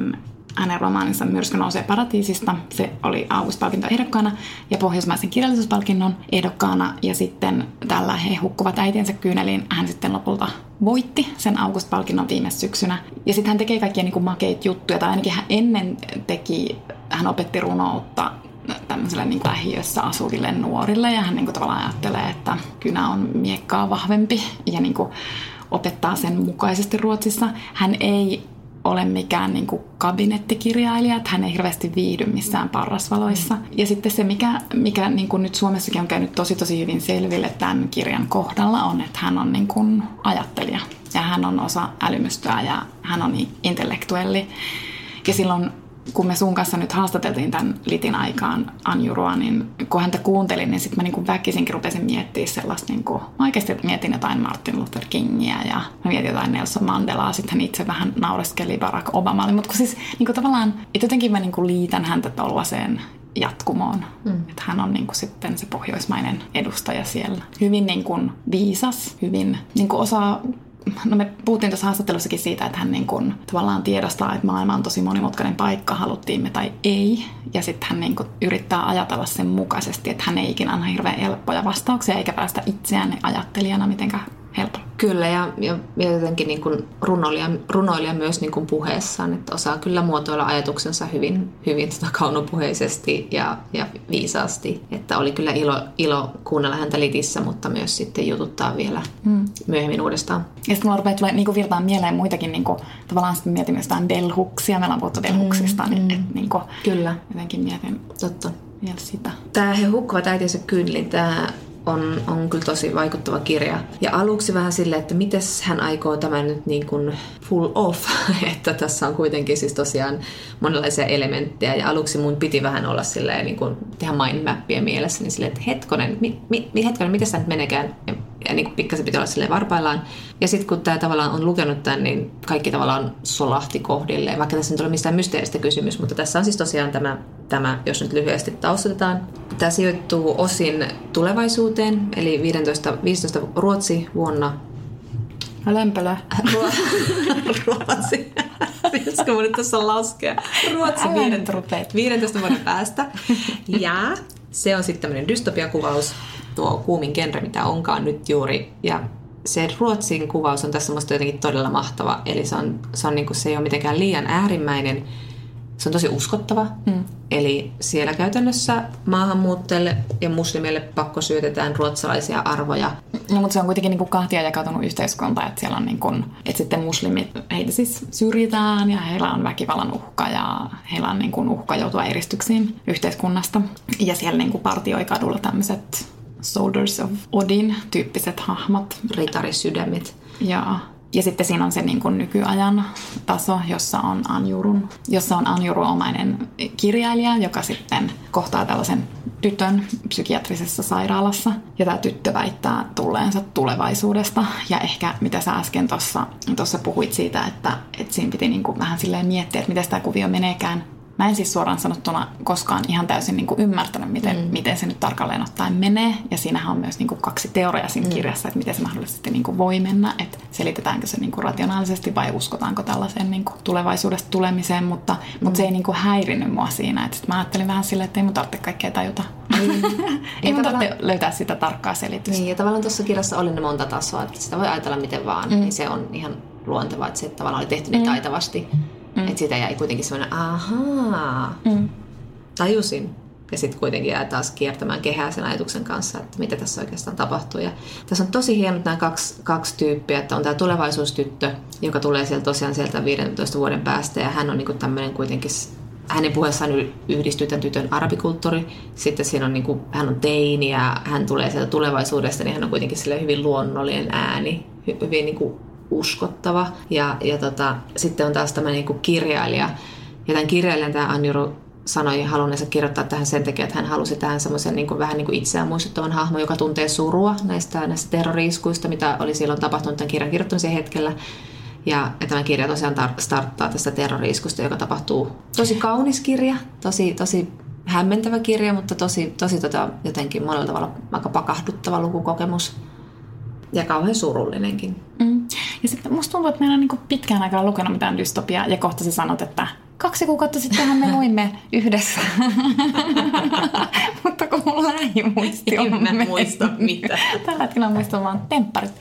Speaker 3: hänen romaaninsa Myrsky nousee paratiisista. Se oli August-palkinto ehdokkaana ja pohjoismaisen kirjallisuuspalkinnon ehdokkaana. Ja sitten tällä He hukkuvat äitiensä kyyneliin hän sitten lopulta voitti sen August-palkinnon viime syksynä. Ja sitten hän tekee kaikkia niin kuin makeita juttuja, tai ainakin hän ennen teki, hän opetti runoutta tämmöiselle niin kuin lähiössä asuville nuorille. Ja hän niin kuin tavallaan ajattelee, että kynä on miekkaa vahvempi ja niin kuin opettaa sen mukaisesti Ruotsissa. Hän ei ole mikään niin kuin kabinettikirjailija, että hän ei hirveästi viihdy missään parrasvaloissa. Ja sitten se, mikä, mikä niin kuin nyt Suomessakin on käynyt tosi tosi hyvin selville tämän kirjan kohdalla, on, että hän on niin kuin ajattelija. Ja hän on osa älymystöä ja hän on intellektuelli. Ja silloin, kun me sun kanssa nyt haastateltiin tämän litin aikaan Anjurua, niin kun häntä kuuntelin, niin sitten mä niin kuin väkisinkin rupesin miettimään sellaista, niin kuin, mä oikeasti mietin jotain Martin Luther Kingiä ja mä mietin jotain Nelson Mandelaa, sitten hän itse vähän naureskeli Barack Obamalle, mutta siis niin kuin tavallaan, että jotenkin mä niin kuin liitän häntä tollaiseen jatkumoon, mm. että hän on niin kuin sitten se pohjoismainen edustaja siellä. Hyvin niin kuin viisas, hyvin niin kuin osaa. No me puhuttiin tuossa haastattelussakin siitä, että hän niin kuin tavallaan tiedostaa, että maailma on tosi monimutkainen paikka, haluttiin me tai ei. Ja sitten hän niin kuin yrittää ajatella sen mukaisesti, että hän ei ikinä anna hirveän helppoja vastauksia, eikä päästä itseään ajattelijana mitenkään helpolla.
Speaker 2: Kyllä, ja, ja, ja jotenkin niin kuin runoilija, runoilija myös niin kuin puheessaan, että osaa kyllä muotoilla ajatuksensa hyvin, hyvin kaunopuheisesti ja, ja viisaasti. Että oli kyllä ilo, ilo kuunnella häntä litissä, mutta myös sitten jututtaa vielä mm. myöhemmin uudestaan.
Speaker 3: Ja sitten mulla rupeaa tulee niin kuin virtaan mieleen muitakin, niin kuin, tavallaan sitten mietin myös jotain bell hooksia, meillä on puhuttu bell hooksista, mm. niin, et, niin kuin,
Speaker 2: kyllä.
Speaker 3: Jotenkin mietin
Speaker 2: Totta.
Speaker 3: vielä sitä.
Speaker 2: Tämä He hukkuvat äitiensä kyyneliin, tämä On, on kyllä tosi vaikuttava kirja. Ja aluksi vähän silleen, että miten hän aikoo tämän nyt niin kuin pull off, että tässä on kuitenkin siis tosiaan monenlaisia elementtejä. Ja aluksi mun piti vähän olla silleen niin kuin tehdä mindmappia mielessä, niin silleen, että hetkonen, mi, mi, hetkonen, miten tämä nyt menekään? Ja, ja niin kuin pikkasen piti olla silleen varpaillaan. Ja sitten kun tämä tavallaan on lukenut tämän, niin kaikki tavallaan solahti kohdilleen, vaikka tässä nyt ole mistään mysteeristä kysymys, mutta tässä on siis tosiaan tämä, tämä jos nyt lyhyesti taustatetaan. Tämä sijoittuu osin tulevaisuuteen, eli viisitoista, viisitoista Ruotsi vuonna.
Speaker 3: Lämpölä.
Speaker 2: Ruotsi. Pitäisikö mun nyt tässä laskea? Ruotsi viidentoista vuoden päästä. Ja se on sitten tämmöinen dystopiakuvaus, tuo kuumin genre, mitä onkaan nyt juuri. Ja se Ruotsin kuvaus on tässä musta jotenkin todella mahtava. Eli se, on, se, on niin kuin, se ei ole mitenkään liian äärimmäinen. Se on tosi uskottava. Mm. Eli siellä käytännössä maahanmuuttajille ja muslimeille pakko syötetään ruotsalaisia arvoja.
Speaker 3: No, mutta se on kuitenkin niin kuin kahtia jakautunut yhteiskunta, että siellä on niin kuin, että sitten muslimit, heitä siis syrjitään ja heillä on väkivallan uhka ja heillä on niin kuin uhka joutua eristyksiin yhteiskunnasta. Ja siellä niin kuin partioi kadulla tämmöiset Soldiers of Odin -tyyppiset hahmot.
Speaker 2: Ritarisydämet.
Speaker 3: Joo. Ja sitten siinä on se niin kuin nykyajan taso, jossa on Anjurun, jossa on Anjuru-omainen kirjailija, joka sitten kohtaa tällaisen tytön psykiatrisessa sairaalassa. Ja tämä tyttö väittää tulleensa tulevaisuudesta. Ja ehkä mitä sä äsken tuossa puhuit siitä, että, että siinä piti niin kuin vähän silleen miettiä, että miten tämä kuvio meneekään. Mä en siis suoraan sanottuna koskaan ihan täysin niin kuin ymmärtänyt, miten, mm. miten se nyt tarkalleen ottaen menee. Ja siinähän on myös niin kuin kaksi teoriaa siinä mm. kirjassa, että miten se mahdollisesti niin kuin voi mennä. Että selitetäänkö se niin kuin rationaalisesti vai uskotaanko tällaiseen niin kuin tulevaisuudesta tulemiseen. Mutta, mm. mutta se ei niin kuin häirinnyt mua siinä. Että mä ajattelin vähän silleen, että ei mun tarvitse kaikkea tajuta. Mm. ei mun tarvitse löytää sitä tarkkaa selitystä.
Speaker 2: Niin, ja tavallaan tuossa kirjassa oli ne monta tasoa. Että sitä voi ajatella miten vaan. Mm. Niin se on ihan luontevaa, että se tavallaan oli tehty niin taitavasti. Mm. Että siitä jäi kuitenkin semmoinen, ahaa, mm. tajusin. Ja sitten kuitenkin jäi taas kiertämään kehää sen ajatuksen kanssa, että mitä tässä oikeastaan tapahtuu. Ja tässä on tosi hienot nämä kaksi, kaksi tyyppiä, että on tämä tulevaisuustyttö, joka tulee sieltä tosiaan sieltä viidentoista vuoden päästä. Ja hän on niinku tämmöinen kuitenkin, hänen puheessaan yhdistyy tämän tytön arabikulttuuri. Sitten siinä on niinku, hän on teini ja hän tulee sieltä tulevaisuudesta, niin hän on kuitenkin hyvin luonnollinen ääni, hyvin niinku uskottava. Ja, ja tota, sitten on taas tämmöinen niin kirjailija. Ja tämän kirjailijan tämä Anjuru sanoi halunneensa kirjoittaa tähän sen takia, että hän halusi tähän semmoisen niin kuin, vähän niin kuin itseään muistuttavan hahmon, joka tuntee surua näistä, näistä terrori-iskuista, mitä oli silloin tapahtunut tämän kirjan kirjoittamisen hetkellä. Ja, ja tämä kirja tosiaan tar- starttaa tästä terrori-iskusta, joka tapahtuu. Tosi kaunis kirja, tosi, tosi hämmentävä kirja, mutta tosi, tosi tota, jotenkin monella tavalla aika pakahduttava lukukokemus. Ja kauhean surullinenkin.
Speaker 3: Mm. Ja sitten musta tuntuu, että meillä on niin pitkään aikaa lukenut mitään dystopiaa, ja kohta sä sanot, että kaksi kuukautta sittenhän me luimme yhdessä. Mutta kun mun lähimuisti on
Speaker 2: en mä muista mitään.
Speaker 3: Tällä hetkellä muistan vaan tempparit.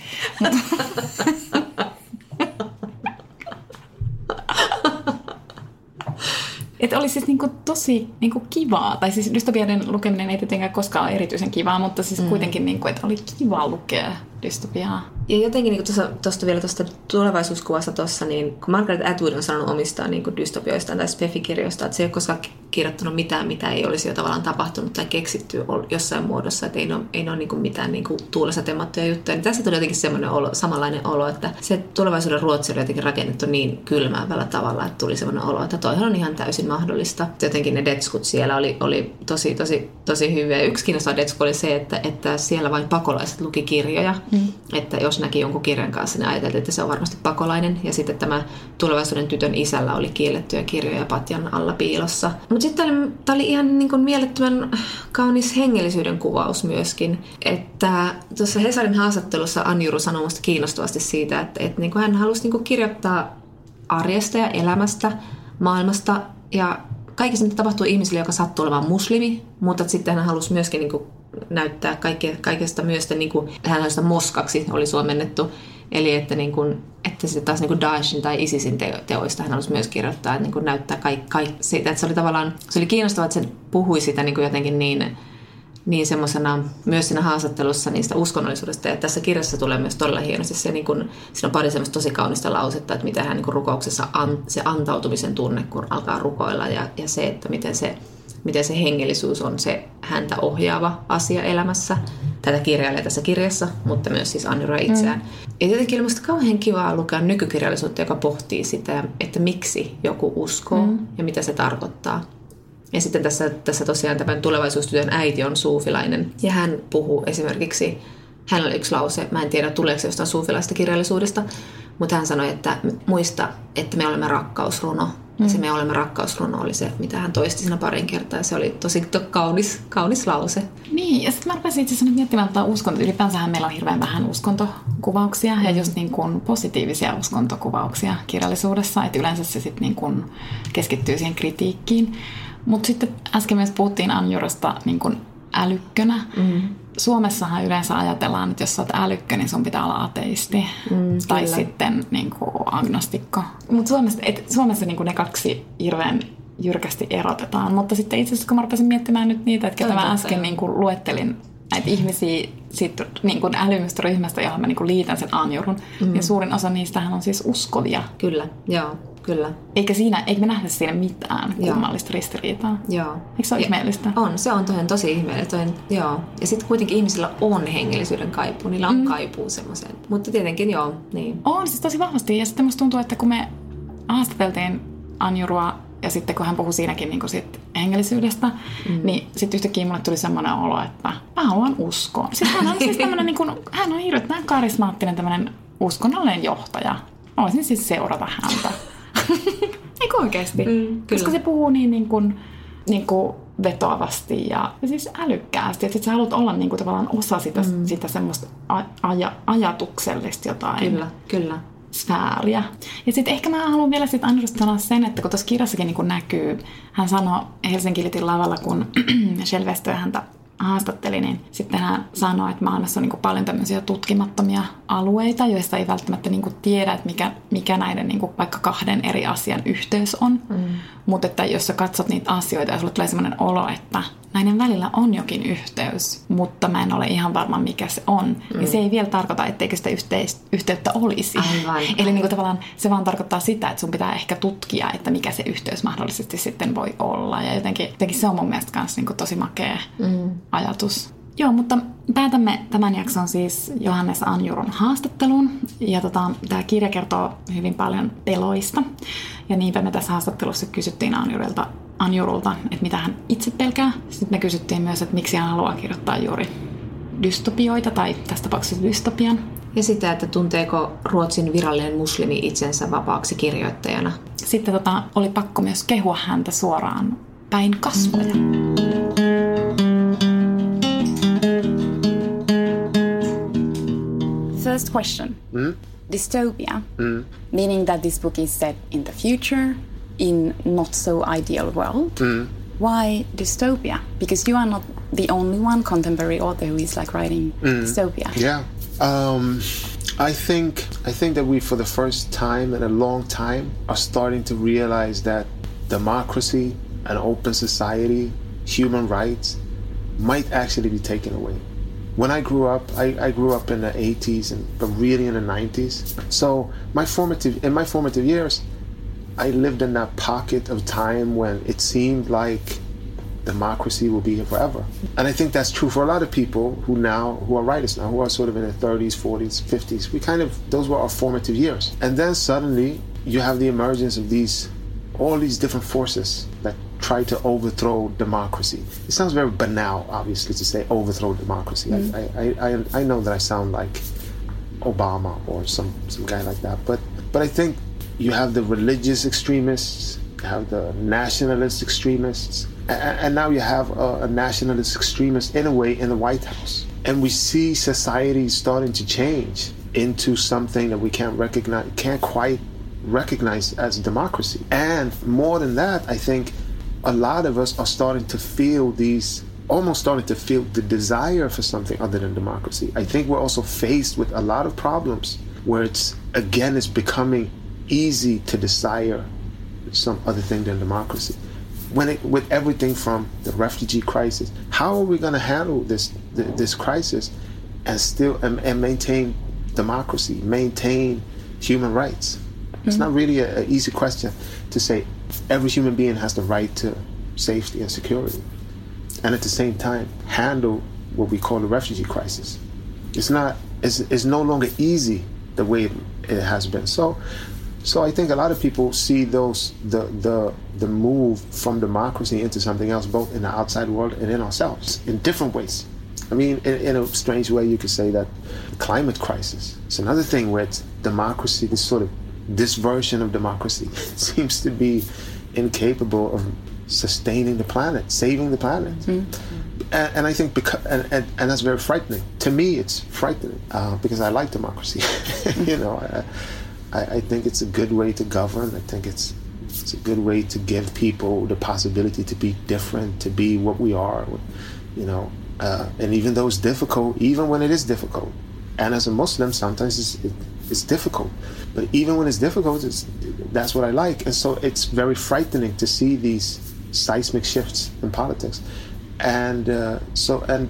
Speaker 3: Että olisi siis niinku tosi niinku kivaa, tai siis dystopioiden lukeminen ei tietenkään koskaan ole erityisen kivaa, mutta siis mm. kuitenkin, niinku, että oli kiva lukea dystopiaa.
Speaker 2: Ja jotenkin niin tuosta vielä tuosta tulevaisuuskuvasta tuossa, niin kun Margaret Atwood on sanonut omistaan niin dystopioistaan tai spefikirjoista, että se ei ole koskaan kirjoittanut mitään, mitä ei olisi jo tavallaan tapahtunut tai keksitty jossain muodossa, että ei ne ole, ei ne ole niin mitään niin tuulessa temmattuja juttuja. Niin tässä tuli jotenkin semmoinen olo, samanlainen olo, että se tulevaisuuden Ruotsi oli jotenkin rakennettu niin kylmäävällä tavalla, että tuli semmoinen olo, että toihan on ihan täysin mahdollista. Jotenkin ne detskut siellä oli, oli tosi, tosi, tosi hyviä. Ja yksi kiinnostava detsku oli se, että, että siellä vain pakolaiset luki kirjoja. Mm. Että jos näki jonkun kirjan kanssa, niin ajateltiin, että se on varmasti pakolainen. Ja sitten tämä tulevaisuuden tytön isällä oli kiellettyjä kirjoja patjan alla piilossa. Mutta sitten tämä oli ihan niin kuin mielettömän kaunis hengellisyyden kuvaus myöskin. Että tuossa Hesarin haastattelussa Anjuru sanoi musta kiinnostavasti siitä, että, että niin kuin hän halusi niin kuin kirjoittaa arjesta ja elämästä, maailmasta ja kaikista, mitä tapahtuu ihmisille, joka sattuu olemaan muslimi. Mutta sitten hän halusi myöskin niin kuin näyttää kaikke, kaikesta myös, niin kuin hän sitä moskaksi oli suomennettu. Eli että, niin kuin, että se taas niin kuin Daeshin tai ISISin teoista hän halusi myös kirjoittaa, että niin kuin näyttää kaikki, kaikki siitä. Että se oli tavallaan, se oli kiinnostavaa, että se puhui sitä niin kuin jotenkin niin, niin semmoisena myös siinä haastattelussa niistä uskonnollisuudesta. Ja tässä kirjassa tulee myös todella hienosti se, niin kuin, siinä on pari semmoista tosi kaunista lausetta, että miten hän niin kuin rukouksessa an, se antautumisen tunne, kun alkaa rukoilla ja, ja se, että miten se miten se hengellisuus on se häntä ohjaava asia elämässä. Tätä kirjailee tässä kirjassa, mutta myös siis Anjura itseään. Mm. Ja tietenkin on minusta kauhean kivaa lukea nykykirjallisuutta, joka pohtii sitä, että miksi joku uskoo mm. ja mitä se tarkoittaa. Ja sitten tässä, tässä tosiaan tämän tulevaisuustytön äiti on suufilainen. Ja hän puhuu esimerkiksi, hänellä oli yksi lause, mä en tiedä tuleeko se jostain suufilaisesta kirjallisuudesta, mutta hän sanoi, että muista, että me olemme rakkausruno. Ja se me olemme rakkausruno oli se, mitä hän toisti siinä parin kertaa. Ja se oli tosi to, kaunis, kaunis lause.
Speaker 3: Niin, ja sitten mä rupesin itse asiassa miettimään, että uskonto, ylipäänsä meillä on hirveän vähän uskontokuvauksia mm. ja just niin kuin positiivisia uskontokuvauksia kirjallisuudessa. Että yleensä se sitten niin kuin keskittyy siihen kritiikkiin. Mutta sitten äsken myös puhuttiin Anjurasta niin kuin älykkönä. Mm. Suomessahan yleensä ajatellaan, että jos sä oot älykkö, niin sun pitää olla ateisti. Mm, tai kyllä. sitten niin kuin agnostikko. Mutta Suomessa, Suomessa niin kuin ne kaksi hirveän jyrkästi erotetaan. Mutta sitten itse asiassa, kun mä rupesin miettimään nyt niitä, että ketä mä äsken niin kuin luettelin näitä ihmisiä siitä niin kuin älymystä ryhmästä, johon mä niin kuin liitän sen Anjurun, mm. niin suurin osa niistähän on siis uskovia.
Speaker 2: Kyllä, joo. Kyllä.
Speaker 3: Eikä, siinä, eikä me nähdä siinä mitään kummallista ristiriitaa.
Speaker 2: Joo.
Speaker 3: Eikö se ole ihmeellistä?
Speaker 2: On, se on toinen tosi ihmeellistä. Toinen, joo. Ja sitten kuitenkin ihmisillä on hengellisyyden kaipuu, niillä on mm. kaipuu semmoiseen. Mutta tietenkin joo, niin.
Speaker 3: On siis tosi vahvasti. Ja sitten musta tuntuu, että kun me haastateltiin Anjurua, ja sitten kun hän puhui siinäkin niin kuin sit hengellisyydestä, mm. niin sitten yhtäkkiä mulle tuli semmoinen olo, että mä haluan uskoa. Siis hän on siis tämmöinen, niin kuin, hän on hirveän karismaattinen tämmöinen uskonnollinen johtaja. Mä voisin siis seurata häntä. Eikö oikeasti? Mm, koska se puhuu niin, niin, kuin, niin kuin vetoavasti ja, ja siis älykkäästi. Että sä haluat olla niin kuin tavallaan osa sitä, mm. sitä semmoista aja, ajatuksellista jotain
Speaker 2: kyllä, kyllä.
Speaker 3: sfääriä. Ja sitten ehkä mä haluan vielä sitten Anjurasta sanoa sen, että kun tuossa kirjassakin niin kuin näkyy, hän sanoi Helsinki Litin lavalla, kun Shelvestö häntä haastatteli, niin sitten hän sanoi, että maailmassa on niin kuin paljon tämmöisiä tutkimattomia alueita, joista ei välttämättä niin kuin tiedä, että mikä, mikä näiden niin kuin vaikka kahden eri asian yhteys on. Mm. Mutta että jos sä katsot niitä asioita ja sulle tulee semmoinen olo, että näiden välillä on jokin yhteys, mutta mä en ole ihan varma, mikä se on. Mm. Niin se ei vielä tarkoita, etteikö sitä yhteis- yhteyttä olisi.
Speaker 2: Aivan.
Speaker 3: Eli niin kuin tavallaan se vaan tarkoittaa sitä, että sun pitää ehkä tutkia, että mikä se yhteys mahdollisesti sitten voi olla. Ja jotenkin, jotenkin se on mun mielestä myös niin kuin tosi makea mm. ajatus. Joo, mutta päätämme tämän jakson siis Johannes Anjurun haastatteluun. Ja tota, tämä kirja kertoo hyvin paljon peloista. Ja niinpä me tässä haastattelussa kysyttiin Anjurilta, Anjurulta, että mitä hän itse pelkää. Sitten me kysyttiin myös, että miksi hän haluaa kirjoittaa juuri dystopioita, tai tässä tapauksessa dystopian.
Speaker 2: Ja sitä, että tunteeko Ruotsin virallinen muslimi itsensä vapaaksi kirjoittajana.
Speaker 3: Sitten tota, oli pakko myös kehua häntä suoraan päin kasvoja. Mm. First question. Mm? Dystopia, mm. meaning that this book is set in the future,
Speaker 4: in not so ideal world. Mm. Why dystopia? Because you are not the only one contemporary author who is like writing mm. dystopia.
Speaker 5: Yeah. Um, I think I think that we, for the first time in a long time, are starting to realize that democracy, an open society, human rights might actually be taken away. When I grew up, I, I grew up in the eighties, and but really in the nineties. So my formative in my formative years, I lived in that pocket of time when it seemed like democracy will be here forever. And I think that's true for a lot of people who now, who are writers now, who are sort of in their thirties, forties, fifties. We kind of, those were our formative years. And then suddenly you have the emergence of these, all these different forces that try to overthrow democracy. It sounds very banal, obviously, to say overthrow democracy. Mm. I, I, I, I know that I sound like Obama or some, some guy like that, but, but I think you have the religious extremists, you have the nationalist extremists, and now you have a, a nationalist extremist in a way in the White House. And we see society starting to change into something that we can't recognize, can't quite recognize as democracy. And more than that, I think a lot of us are starting to feel these, almost starting to feel the desire for something other than democracy. I think we're also faced with a lot of problems where it's, again, it's becoming easy to desire some other thing than democracy. When it, with everything from the refugee crisis, how are we going to handle this this crisis and still and, and maintain democracy, maintain human rights? Mm-hmm. It's not really an easy question to say every human being has the right to safety and security, and at the same time handle what we call the refugee crisis. It's not. It's, it's no longer easy the way it, it has been. So. So I think a lot of people see those the the the move from democracy into something else, both in the outside world and in ourselves, in different ways. I mean, in, in a strange way, you could say that the climate crisis is another thing where it's democracy, this sort of this version of democracy seems to be incapable of sustaining the planet, saving the planet. Mm-hmm. And, and I think because and, and, and that's very frightening. To me, it's frightening uh, because I like democracy. you know. I, I, I think it's a good way to govern. I think it's it's a good way to give people the possibility to be different, to be what we are, you know. Uh, and even though it's difficult, even when it is difficult, and as a Muslim, sometimes it's, it, it's difficult. But even when it's difficult, it's, that's what I like. And so it's very frightening to see these seismic shifts in politics. And uh, so and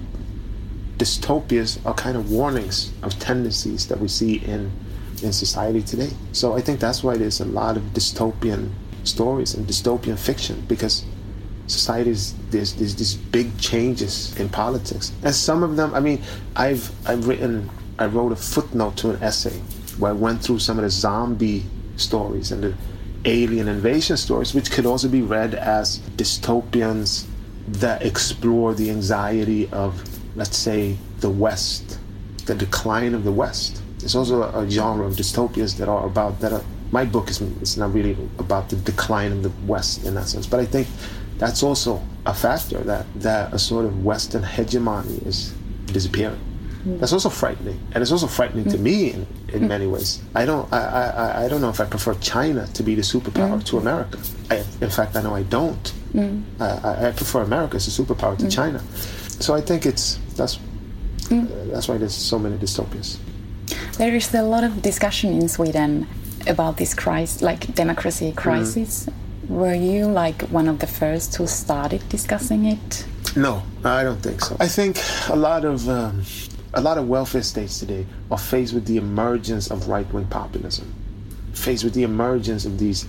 Speaker 5: dystopias are kind of warnings of tendencies that we see in. in society today. So I think that's why there's a lot of dystopian stories and dystopian fiction, because societies, there's, there's these big changes in politics. And some of them, I mean, I've I've written, I wrote a footnote to an essay where I went through some of the zombie stories and the alien invasion stories, which could also be read as dystopians that explore the anxiety of, let's say, the West, the decline of the West. There's also a, a genre of dystopias that are about, that are, my book is it's not really about the decline of the West in that sense, but I think that's also a factor, that, that a sort of Western hegemony is disappearing. Mm. That's also frightening, and it's also frightening mm. to me in, in mm. many ways. I don't I, I, I don't know if I prefer China to be the superpower mm. to America. I, in fact, I know I don't. Mm. I, I prefer America as a superpower to mm. China. So I think it's that's mm. uh, that's why there's so many dystopias.
Speaker 4: There is a lot of discussion in Sweden about this crisis, like democracy crisis. Mm. Were you like one of the first who started discussing it?
Speaker 5: No, I don't think so. I think a lot of um, a lot of welfare states today are faced with the emergence of right-wing populism, faced with the emergence of these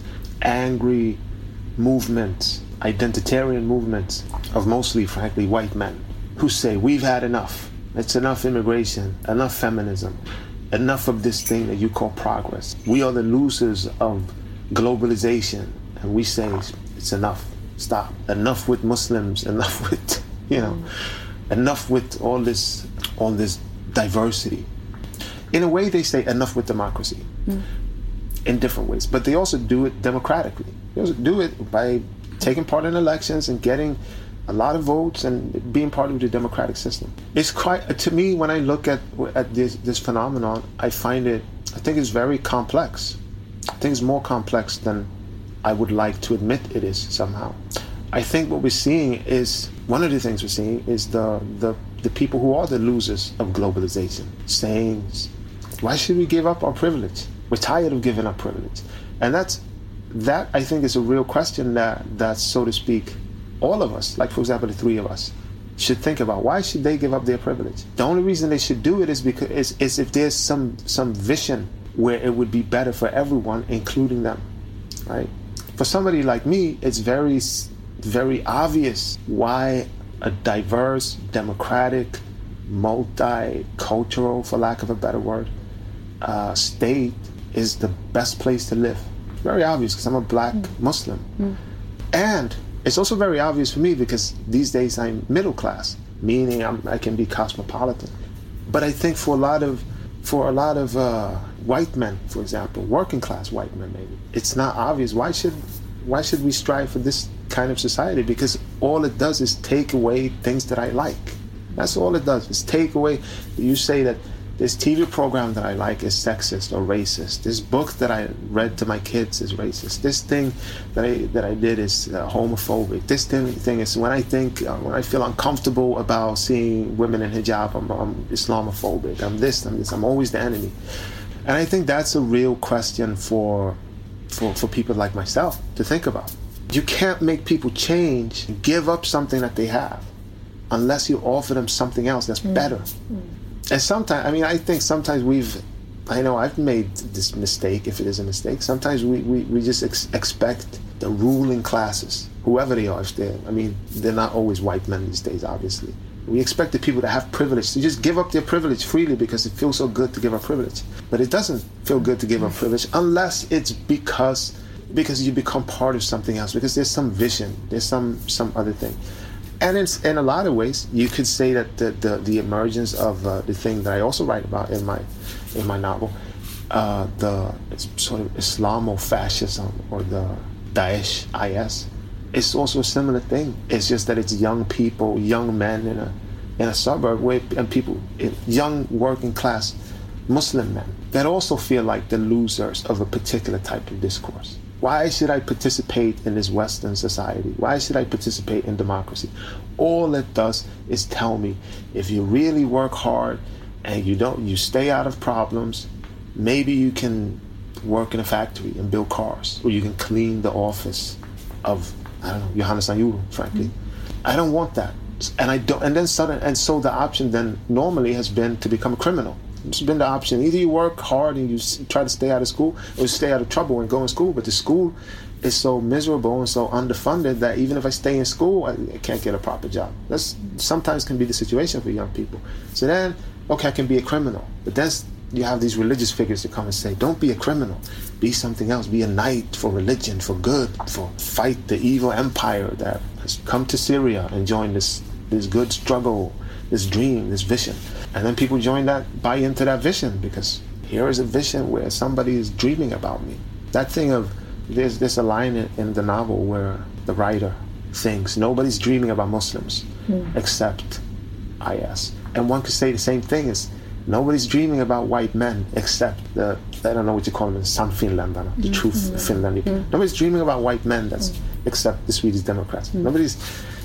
Speaker 5: angry movements, identitarian movements of mostly, frankly, white men who say, we've had enough. It's enough immigration, enough feminism, enough of this thing that you call progress. We are the losers of globalization, and we say it's enough. Stop. Enough with Muslims. Enough with, you know, mm. enough with all this, all this diversity. In a way, they say enough with democracy, mm. in different ways. But they also do it democratically. They also do it by taking part in elections and getting a lot of votes and being part of the democratic system. It's quite, to me, when I look at at this, this phenomenon, I find it, I think it's very complex. I think it's more complex than I would like to admit it is somehow. I think what we're seeing is, one of the things we're seeing is the, the, the people who are the losers of globalization saying, why should we give up our privilege? We're tired of giving up privilege. And that's, that I think is a real question that, that, so to speak, all of us, like for example the three of us, should think about. Why should they give up their privilege? The only reason they should do it is because is, is if there's some some vision where it would be better for everyone, including them, right? For somebody like me, it's very very obvious why a diverse, democratic, multicultural, for lack of a better word, uh, state is the best place to live. It's very obvious because I'm a black mm. Muslim. Mm. And it's also very obvious for me because these days I'm middle class, meaning I'm, I can be cosmopolitan. But I think for a lot of, for a lot of uh, white men, for example, working class white men maybe, it's not obvious. Why should, why should we strive for this kind of society? Because all it does is take away things that I like. That's all it does, is take away. You say that this T V program that I like is sexist or racist. This book that I read to my kids is racist. This thing that I that I did is uh, homophobic. This thing, thing is when I think, uh, when I feel uncomfortable about seeing women in hijab, I'm, I'm Islamophobic. I'm this, I'm this. I'm always the enemy. And I think that's a real question for, for, for people like myself to think about. You can't make people change and give up something that they have unless you offer them something else that's mm. better. Mm. And sometimes, I mean, I think sometimes we've, I know I've made this mistake, if it is a mistake. Sometimes we, we, we just ex- expect the ruling classes, whoever they are, if they're, I mean, they're not always white men these days, obviously. We expect the people that have privilege to just give up their privilege freely because it feels so good to give up privilege. But it doesn't feel good to give up privilege unless it's because, because you become part of something else, because there's some vision, there's some, some other thing. And in, in a lot of ways, you could say that the, the, the emergence of uh, the thing that I also write about in my in my novel, uh, the sort of Islamo-fascism or the Daesh I S, it's also a similar thing. It's just that it's young people, young men in a in a suburb where and people, young working class Muslim men that also feel like the losers of a particular type of discourse. Why should I participate in this Western society? Why should I participate in democracy? All it does is tell me, if you really work hard and you don't, you stay out of problems, maybe you can work in a factory and build cars, or you can clean the office of, I don't know, Johannes Anyuru, frankly. Mm-hmm. I don't want that. And I don't, and then sudden, and so the option then normally has been to become a criminal. It's been the option. Either you work hard and you try to stay out of school, or you stay out of trouble and go in school. But the school is so miserable and so underfunded that even if I stay in school, I, I can't get a proper job. That's sometimes can be the situation for young people. So then, okay, I can be a criminal. But then you have these religious figures to come and say, don't be a criminal. Be something else. Be a knight for religion, for good, for fight the evil empire that has come to Syria and join this, this good struggle, this dream, this vision. And then people join that, buy into that vision, because here is a vision where somebody is dreaming about me. That thing of, there's, there's a line in, in the novel where the writer thinks, nobody's dreaming about Muslims mm. except I S. And one could say the same thing is, nobody's dreaming about white men except the, I don't know what you call them, Sannfinländarna, the mm. true mm. Finland. Mm. Nobody's dreaming about white men that's mm. except the Swedish Democrats. Mm. Nobody's,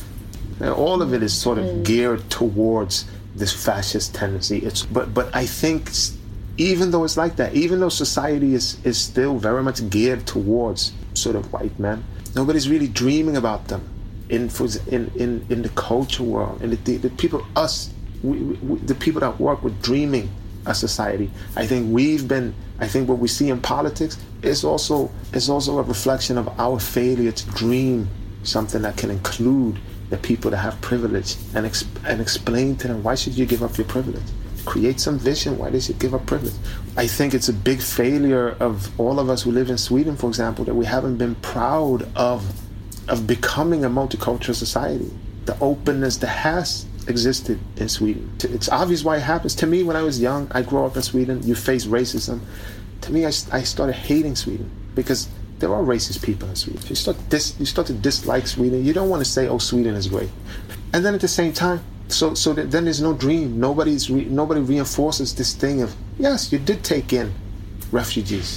Speaker 5: and all of it is sort of mm. geared towards this fascist tendency. It's but but I think even though it's like that, even though society is, is still very much geared towards sort of white men, nobody's really dreaming about them in in in, in the culture world. And the, the people, us, we, we, the people that work with dreaming a society. I think we've been. I think what we see in politics is also is also a reflection of our failure to dream something that can include the people that have privilege and exp- and explain to them, why should you give up your privilege? Create some vision why they should give up privilege. I think it's a big failure of all of us who live in Sweden, for example, that we haven't been proud of of becoming a multicultural society. The openness that has existed in Sweden. It's obvious why it happens. To me, when I was young, I grew up in Sweden, you face racism. To me, I, I started hating Sweden because there are racist people in Sweden. You start dis, you start to dislike Sweden. You don't want to say, "Oh, Sweden is great," and then at the same time, so so that then there's no dream. Nobody's re, nobody reinforces this thing of, yes, you did take in refugees.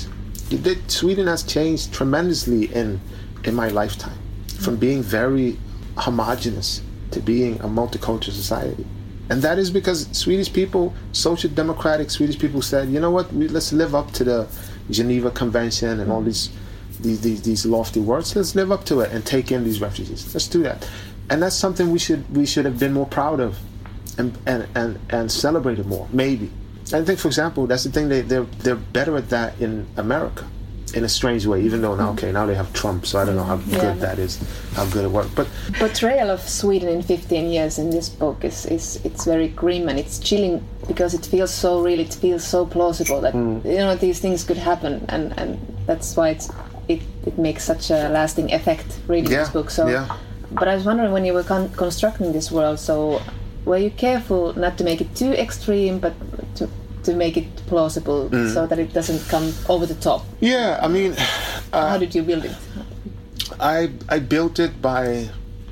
Speaker 5: The, Sweden has changed tremendously in in my lifetime, from being very homogenous to being a multicultural society. And that is because Swedish people, social democratic Swedish people said, you know what, we, let's live up to the Geneva Convention and all these, these these these lofty words. Let's live up to it and take in these refugees. Let's do that. And that's something we should we should have been more proud of and and, and, and celebrated more, maybe. I think, for example, that's the thing, they, they're, they're better at that in America, in a strange way, even though now, okay, now they have Trump, so I don't know how good yeah. that is, how good it works. But
Speaker 2: portrayal of Sweden in fifteen years in this book is, is it's very grim, and it's chilling because it feels so real, it feels so plausible that, mm. you know, these things could happen, and, and that's why it's, it, it makes such a lasting effect reading
Speaker 5: yeah.
Speaker 2: this book. So,
Speaker 5: yeah.
Speaker 2: But I was wondering, when you were con- constructing this world, so were you careful not to make it too extreme, but to to make it plausible mm. so that it doesn't come over the top?
Speaker 5: Yeah, I mean... Uh,
Speaker 2: How did you build it?
Speaker 5: I I built it by...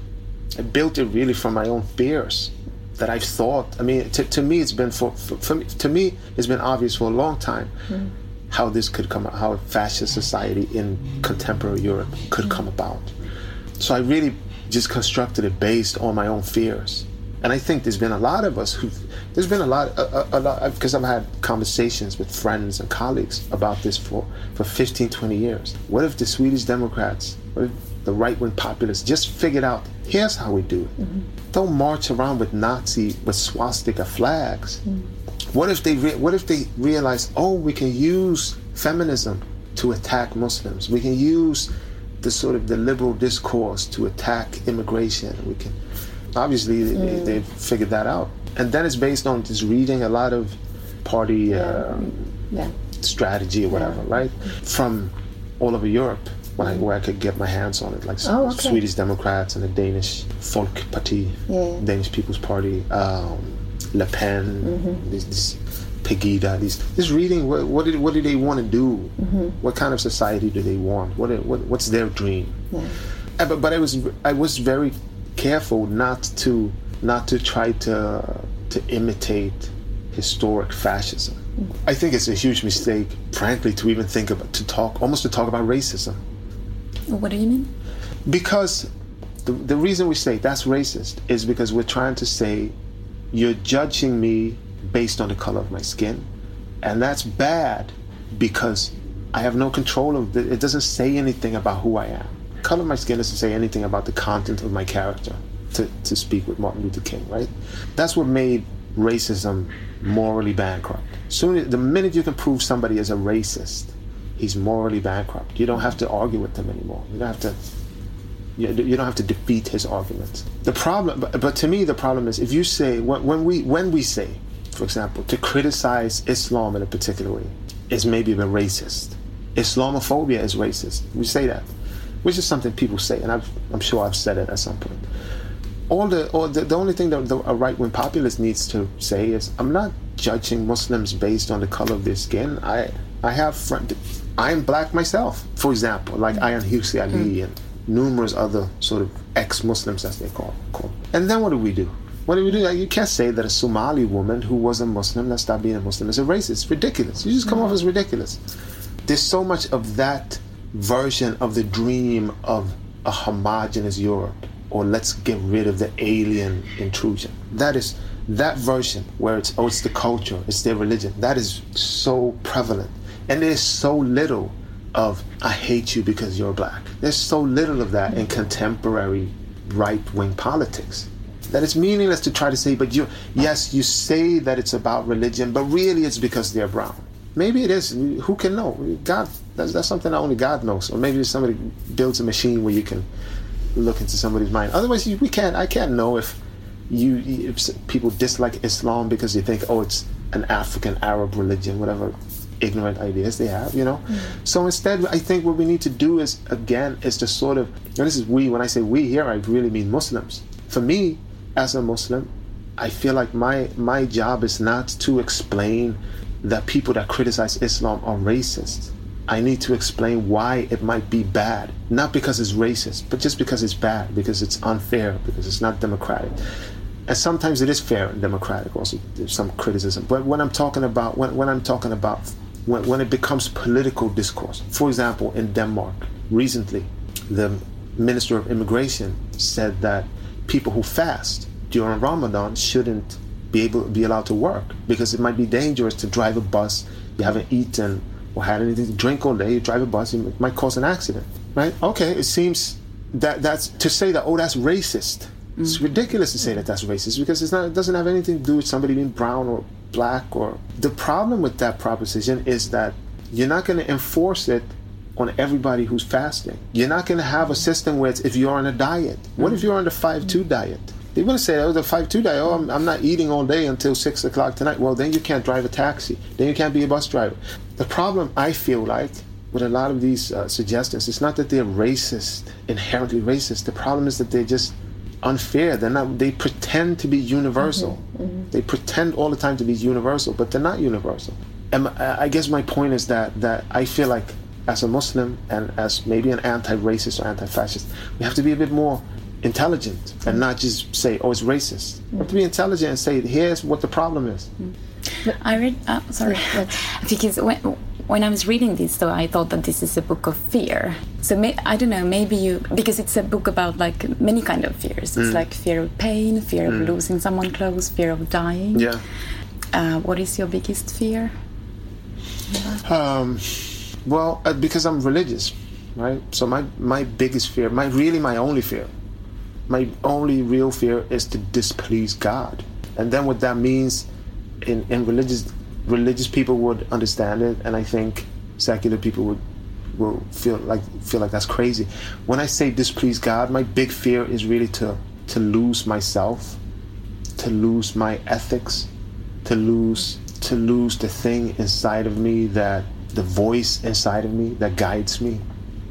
Speaker 5: I built it really from my own fears that I've thought. I mean, to, to me, it's been for, for, for me, to me, it's been obvious for a long time mm. how this could come, how a fascist society in contemporary Europe could mm. come about. So I really just constructed it based on my own fears. And I think there's been a lot of us who, there's been a lot, a, a, a lot, because I've had conversations with friends and colleagues about this for, for fifteen, twenty years. What if the Swedish Democrats, what if the right-wing populists just figured out, here's how we do it. Mm-hmm. Don't march around with Nazi, with swastika flags. Mm. What if they, re- what if they realize, oh, we can use feminism to attack Muslims. We can use the sort of the liberal discourse to attack immigration. We can, obviously, mm. they, they've figured that out. And then it's based on just reading a lot of party
Speaker 2: yeah.
Speaker 5: Uh,
Speaker 2: yeah.
Speaker 5: strategy or whatever, yeah. right? From all over Europe, where I, where I could get my hands on it, like
Speaker 2: oh, okay.
Speaker 5: Swedish Democrats and the Danish Folkeparti,
Speaker 2: yeah.
Speaker 5: Danish People's Party, um, Le Pen, mm-hmm. this, this Pegida, these, this reading, what, what, did, what do they want to do? Mm-hmm. What kind of society do they want? What, what what's their dream?
Speaker 2: Yeah.
Speaker 5: Uh, but but I was I was very careful not to not to try to to imitate historic fascism. Mm. I think it's a huge mistake, frankly, to even think about to talk almost to talk about racism.
Speaker 4: What do you mean?
Speaker 5: Because the the reason we say that's racist is because we're trying to say you're judging me based on the color of my skin, and that's bad because I have no control of it. It doesn't say anything about who I am. Color of my skin doesn't say anything about the content of my character, to, to speak with Martin Luther King, right? That's what made racism morally bankrupt. Soon, the minute you can prove somebody is a racist, he's morally bankrupt. You don't have to argue with them anymore. You don't have to you, you don't have to defeat his arguments. The problem, but, but to me, the problem is if you say, when, when we when we say, for example, to criticize Islam in a particular way is maybe a bit racist. Islamophobia is racist. We say that, which is something people say, and I've, I'm sure I've said it at some point. All the, or the, the only thing that the, a right-wing populist needs to say is, I'm not judging Muslims based on the color of their skin. I I have friend, I'm black myself, for example, like Ayaan Hirsi Ali mm. and numerous other sort of ex-Muslims, as they call, call. And then what do we do? What do we do? Like, you can't say that a Somali woman who was a Muslim that stopped being a Muslim is a racist. It's ridiculous. You just come mm. off as ridiculous. There's so much of that version of the dream of a homogenous Europe, or let's get rid of the alien intrusion. That is that version where it's, oh, it's the culture, it's their religion. That is so prevalent. And there's so little of, I hate you because you're black. There's so little of that in contemporary right-wing politics that it's meaningless to try to say, but you, yes, you say that it's about religion, but really it's because they're brown. Maybe it is. Who can know? God, that's, that's something that only God knows. Or maybe somebody builds a machine where you can look into somebody's mind. Otherwise, we can't. I can't know if you if people dislike Islam because they think, oh, it's an African Arab religion, whatever ignorant ideas they have, you know. Mm. So instead, I think what we need to do is, again, is to sort of, and this is we. When I say we here, I really mean Muslims. For me, as a Muslim, I feel like my my job is not to explain that people that criticize Islam are racist. I need to explain why it might be bad. Not because it's racist, but just because it's bad, because it's unfair, because it's not democratic. And sometimes it is fair and democratic also. There's some criticism. But when I'm talking about when, when I'm talking about when, when it becomes political discourse. For example, in Denmark, recently, the Minister of Immigration said that people who fast during Ramadan shouldn't be able be allowed to work because it might be dangerous to drive a bus. You haven't eaten or had anything to drink all day. You drive a bus, it might cause an accident, right? Okay, it seems that that's to say that, oh, that's racist. Mm. It's ridiculous to say that that's racist because it's not. It doesn't have anything to do with somebody being brown or black. Or the problem with that proposition is that you're not going to enforce it on everybody who's fasting. You're not going to have a system where it's if you're on a diet. What if you're on the five two diet? They're going to say, oh, the five two diet, oh, I'm, I'm not eating all day until six o'clock tonight. Well, then you can't drive a taxi. Then you can't be a bus driver. The problem, I feel like, with a lot of these uh, suggestions, it's not that they're racist, inherently racist. The problem is that they're just unfair. They're not. They pretend to be universal. Mm-hmm, mm-hmm. They pretend all the time to be universal, but they're not universal. And I guess my point is that that I feel like, as a Muslim and as maybe an anti-racist or anti-fascist, we have to be a bit more intelligent and not just say, oh, it's racist. We have to be intelligent and say, here's what the problem is.
Speaker 4: I read, uh, sorry, because when, when I was reading this, though, I thought that this is a book of fear. So may, I don't know, maybe you, because it's a book about like many kind of fears. It's mm. like fear of pain, fear mm. of losing someone close, fear of dying.
Speaker 5: Yeah.
Speaker 4: Uh, what is your biggest fear?
Speaker 5: Um, well, uh, because I'm religious, right? So my, my biggest fear, my really my only fear, my only real fear is to displease God. And then what that means in, in religious religious people would understand it, and I think secular people would will feel like feel like that's crazy. When I say displease God, my big fear is really to to lose myself, to lose my ethics, to lose to lose the thing inside of me, that the voice inside of me that guides me,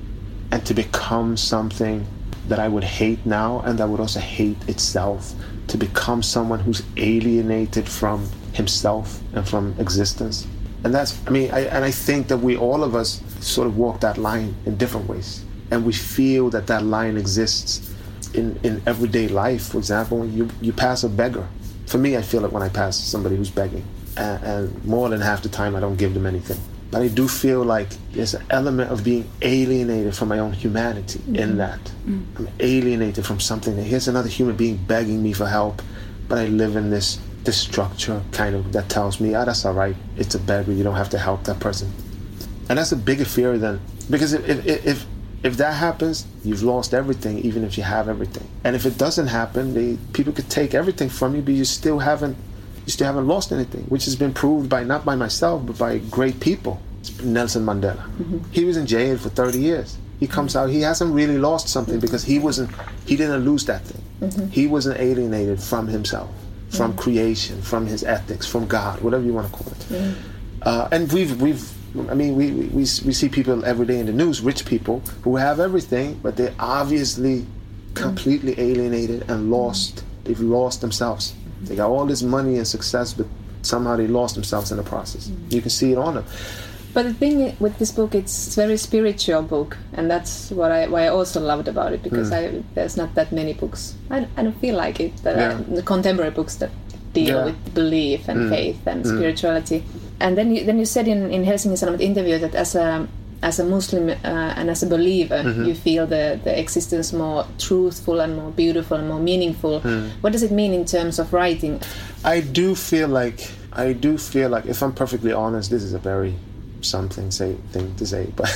Speaker 5: and to become something that I would hate now and that would also hate itself, to become someone who's alienated from himself and from existence. And that's, I mean, I, and I think that we, all of us, sort of walk that line in different ways. And we feel that that line exists in, in everyday life. For example, when you, you pass a beggar. For me, I feel it when I pass somebody who's begging. And, and more than half the time, I don't give them anything. But I do feel like there's an element of being alienated from my own humanity mm-hmm. in that. Mm. I'm alienated from something that here's another human being begging me for help, but I live in this this structure kind of that tells me, ah, oh, that's all right. It's a beggar. You don't have to help that person. And that's a bigger fear than, because if if if, if that happens, you've lost everything, even if you have everything. And if it doesn't happen, they people could take everything from you, but you still haven't. You still haven't lost anything, which has been proved by not by myself, but by great people. Nelson Mandela. Mm-hmm. He was in jail for thirty years. He comes out, he hasn't really lost something because he wasn't, he didn't lose that thing. Mm-hmm. He wasn't alienated from himself, from mm-hmm. creation, from his ethics, from God, whatever you want to call it. Mm-hmm. Uh, and we've, we've, I mean, we, we, we see people every day in the news, rich people who have everything, but they're obviously completely mm-hmm. alienated and lost. They've lost themselves. They got all this money and success, but somehow they lost themselves in the process. Mm-hmm. You can see it on them.
Speaker 2: But the thing with this book, it's a very spiritual book, and that's what I why I also loved about it, because mm. I, there's not that many books. I, I don't feel like it. That yeah. I, the contemporary books that deal yeah. with belief and mm. faith and mm. spirituality. And then you then you said in in Helsingin Sanomat interview that as a as a Muslim uh, and as a believer, mm-hmm. you feel the, the existence more truthful and more beautiful and more meaningful. Mm. What does it mean in terms of writing?
Speaker 5: I do feel like, I do feel like, if I'm perfectly honest, this is a very something say thing to say, but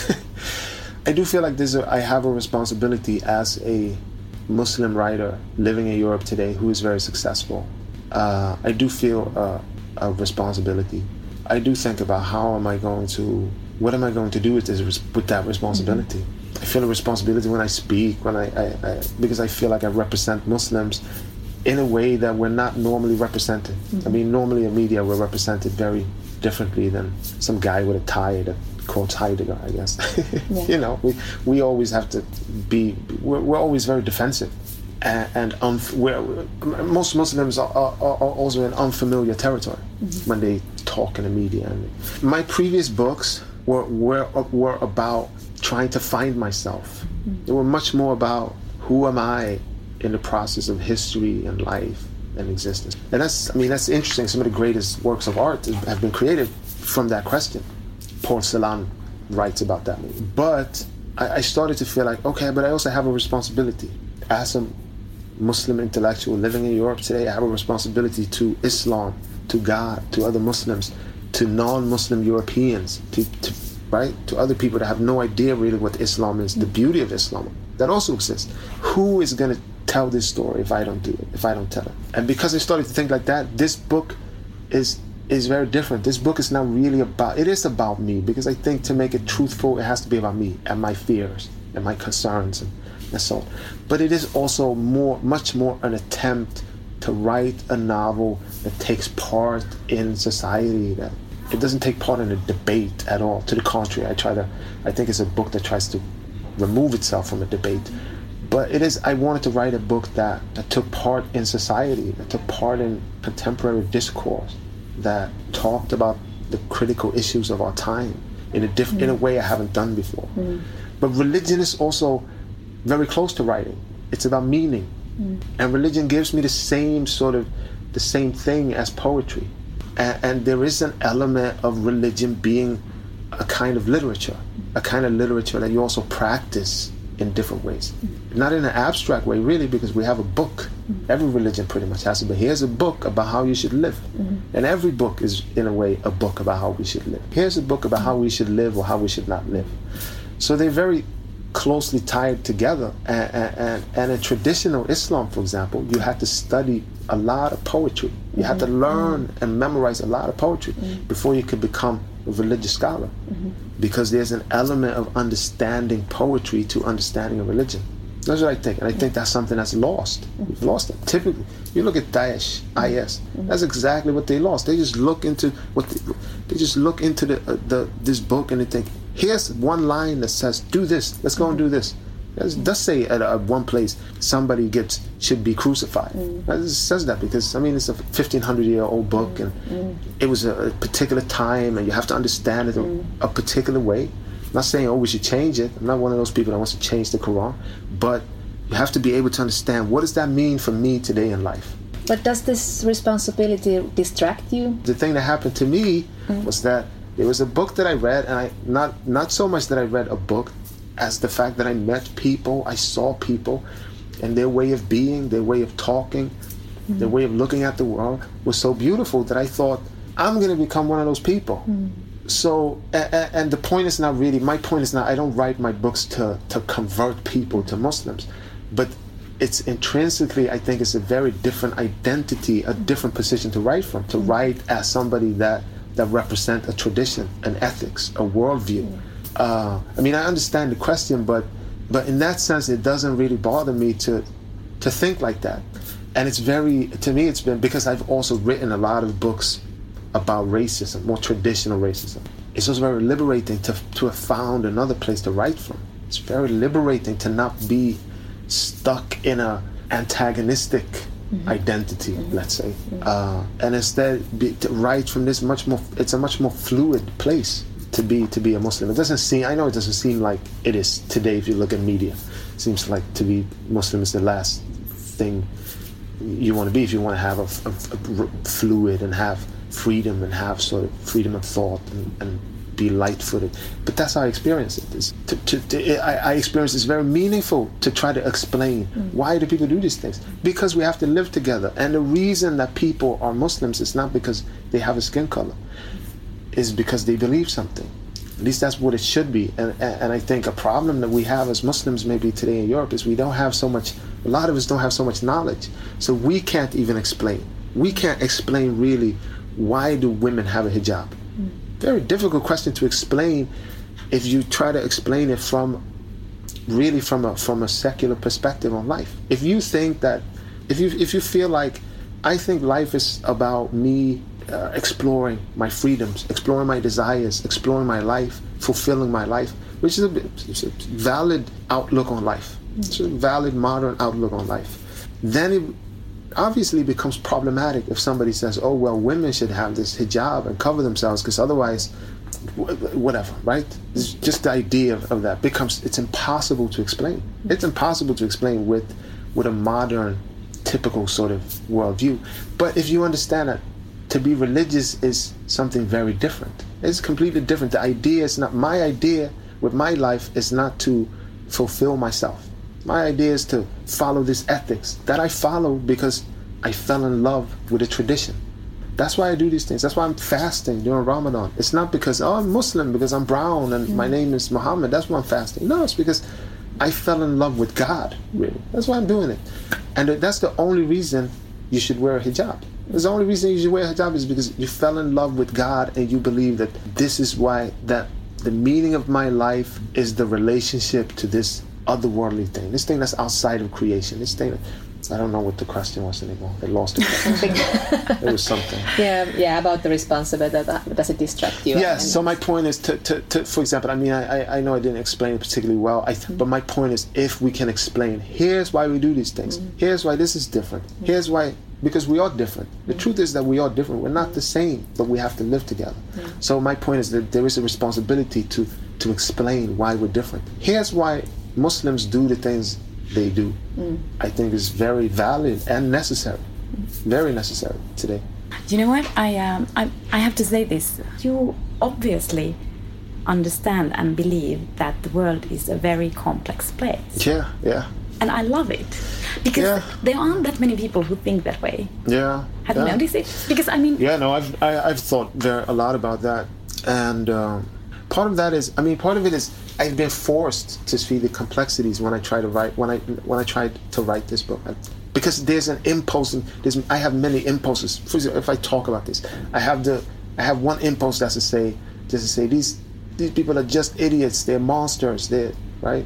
Speaker 5: I do feel like this. A, I have a responsibility as a Muslim writer living in Europe today who is very successful. Uh, I do feel uh, a responsibility. I do think about how am I going to, what am I going to do with this, with that responsibility? Mm-hmm. I feel a responsibility when I speak, when I, I, I, because I feel like I represent Muslims in a way that we're not normally represented. Mm-hmm. I mean, normally in media we're represented very differently than some guy with a tie that quotes Heidegger, I guess. Yeah. You know, we we always have to be, we're, we're always very defensive. And, and unf- we're, most Muslims are, are, are also in unfamiliar territory mm-hmm. when they talk in the media. And my previous books were, were, were about trying to find myself. Mm-hmm. They were much more about who am I in the process of history and life and existence. And that's, I mean, that's interesting. Some of the greatest works of art have been created from that question. Paul Celan writes about that movie. But I, I started to feel like, okay, but I also have a responsibility. As a Muslim intellectual living in Europe today, I have a responsibility to Islam, to God, to other Muslims, to non-Muslim Europeans, to, to right, to other people that have no idea really what Islam is, the beauty of Islam that also exists. Who is going to tell this story if I don't do it, if I don't tell it? And because I started to think like that, this book is is very different. This book is not really about, it is about me, because I think to make it truthful, it has to be about me and my fears and my concerns and, and so on. But it is also more, much more an attempt to write a novel that takes part in society, that it doesn't take part in a debate at all. To the contrary, I try to, I think it's a book that tries to remove itself from a debate. But it is, I wanted to write a book that, that took part in society, that took part in contemporary discourse, that talked about the critical issues of our time in a diff- mm. in a way I haven't done before. Mm. But religion is also very close to writing. It's about meaning. Mm. And religion gives me the same sort of, the same thing as poetry. And, and there is an element of religion being a kind of literature, a kind of literature that you also practice in different ways. Mm. Not in an abstract way, really, because we have a book. Mm. Every religion pretty much has it, but here's a book about how you should live. Mm-hmm. And every book is, in a way, a book about how we should live. Here's a book about how we should live or how we should not live. So they're very closely tied together. And, and, and in traditional Islam, for example, you had to study a lot of poetry. You mm-hmm. had to learn mm-hmm. and memorize a lot of poetry mm-hmm. before you could become a religious scholar. Mm-hmm. Because there's an element of understanding poetry to understanding a religion. That's what I think. And I think that's something that's lost. We've lost it. Typically, you look at Daesh, I S, mm-hmm. that's exactly what they lost. They just look into what they, they just look into the, uh, the this book and they think, here's one line that says, do this, let's go and do this. It does say at uh, one place, somebody gets should be crucified. Mm. It says that because, I mean, it's a fifteen hundred year old book and mm. it was a, a particular time and you have to understand it mm. a, a particular way. I'm not saying, oh, we should change it. I'm not one of those people that wants to change the Quran. But you have to be able to understand, what does that mean for me today in life?
Speaker 2: But does this responsibility distract you?
Speaker 5: The thing that happened to me mm. was that there was a book that I read, and I not not so much that I read a book, as the fact that I met people, I saw people, and their way of being, their way of talking, mm. their way of looking at the world was so beautiful that I thought, I'm going to become one of those people. Mm. So, and, and the point is not really, my point is not, I don't write my books to, to convert people to Muslims, but it's intrinsically, I think it's a very different identity, a different position to write from, to write as somebody that, that represents a tradition, an ethics, a worldview. Uh, I mean, I understand the question, but but in that sense, it doesn't really bother me to to think like that. And it's very, to me, it's been, because I've also written a lot of books about racism, more traditional racism. It's also very liberating to to have found another place to write from. It's very liberating to not be stuck in a antagonistic mm-hmm. identity, mm-hmm. let's say, mm-hmm. uh, and instead be, to write from this much more. It's a much more fluid place to be to be a Muslim. It doesn't seem, I know it doesn't seem like it is today if you look at media. It seems like to be Muslim is the last thing you want to be if you want to have a, a, a fluid and have freedom and have sort of freedom of thought and, and be light-footed. But that's how I experience it. It's to, to, to, I, I experience it's very meaningful to try to explain mm. why do people do these things? Because we have to live together. And the reason that people are Muslims is not because they have a skin color. Is because they believe something. At least that's what it should be. And, and I think a problem that we have as Muslims maybe today in Europe is we don't have so much, a lot of us don't have so much knowledge. So we can't even explain. We can't explain really why do women have a hijab. Mm. Very difficult question to explain if you try to explain it from really from a from a secular perspective on life. If you think that, if you if you feel like, I think life is about me Uh, exploring my freedoms, exploring my desires, exploring my life, fulfilling my life, which is a, it's a valid outlook on life. It's a valid modern outlook on life. Then it obviously becomes problematic if somebody says, oh, well, women should have this hijab and cover themselves because otherwise, whatever, right? It's just the idea of, of that becomes, it's impossible to explain. It's impossible to explain with, with a modern, typical sort of worldview. But if you understand that to be religious is something very different. It's completely different. The idea is not, my idea with my life is not to fulfill myself. My idea is to follow this ethics that I follow because I fell in love with a tradition. That's why I do these things. That's why I'm fasting during Ramadan. It's not because, oh, I'm Muslim because I'm brown and mm. my name is Muhammad. That's why I'm fasting. No, it's because I fell in love with God, really. That's why I'm doing it. And that's the only reason you should wear a hijab. The only reason you should wear a hijab is because you fell in love with God and you believe that this is why, that the meaning of my life is the relationship to this otherworldly thing. This thing that's outside of creation. This thing that, I don't know what the question was anymore. I lost it. It was something.
Speaker 2: Yeah, yeah, about the responsibility. Does it distract you?
Speaker 5: Yes. So my point is to, to, to for example, I mean, I, I know I didn't explain it particularly well, I, mm-hmm. but my point is, if we can explain, here's why we do these things. Mm-hmm. Here's why this is different. Mm-hmm. Here's why, because we are different. The mm-hmm. truth is that we are different. We're not the same, but we have to live together. Mm-hmm. So my point is that there is a responsibility to to explain why we're different. Here's why Muslims do the things they do. Mm. I think is very valid and necessary, very necessary today.
Speaker 4: You know what? I um I I have to say this. You obviously understand and believe that the world is a very complex place.
Speaker 5: Yeah, yeah.
Speaker 4: And I love it because yeah. there aren't that many people who think that way.
Speaker 5: Yeah.
Speaker 4: Have
Speaker 5: yeah.
Speaker 4: you noticed it? Because I mean.
Speaker 5: Yeah, no, I've I, I've thought very a lot about that, and um, part of that is, I mean, part of it is. I've been forced to see the complexities when I try to write when I when I tried to write this book, because there's an impulse. And there's I have many impulses. For example, if I talk about this, I have the I have one impulse that's to say just to say these these people are just idiots. They're monsters. They're right,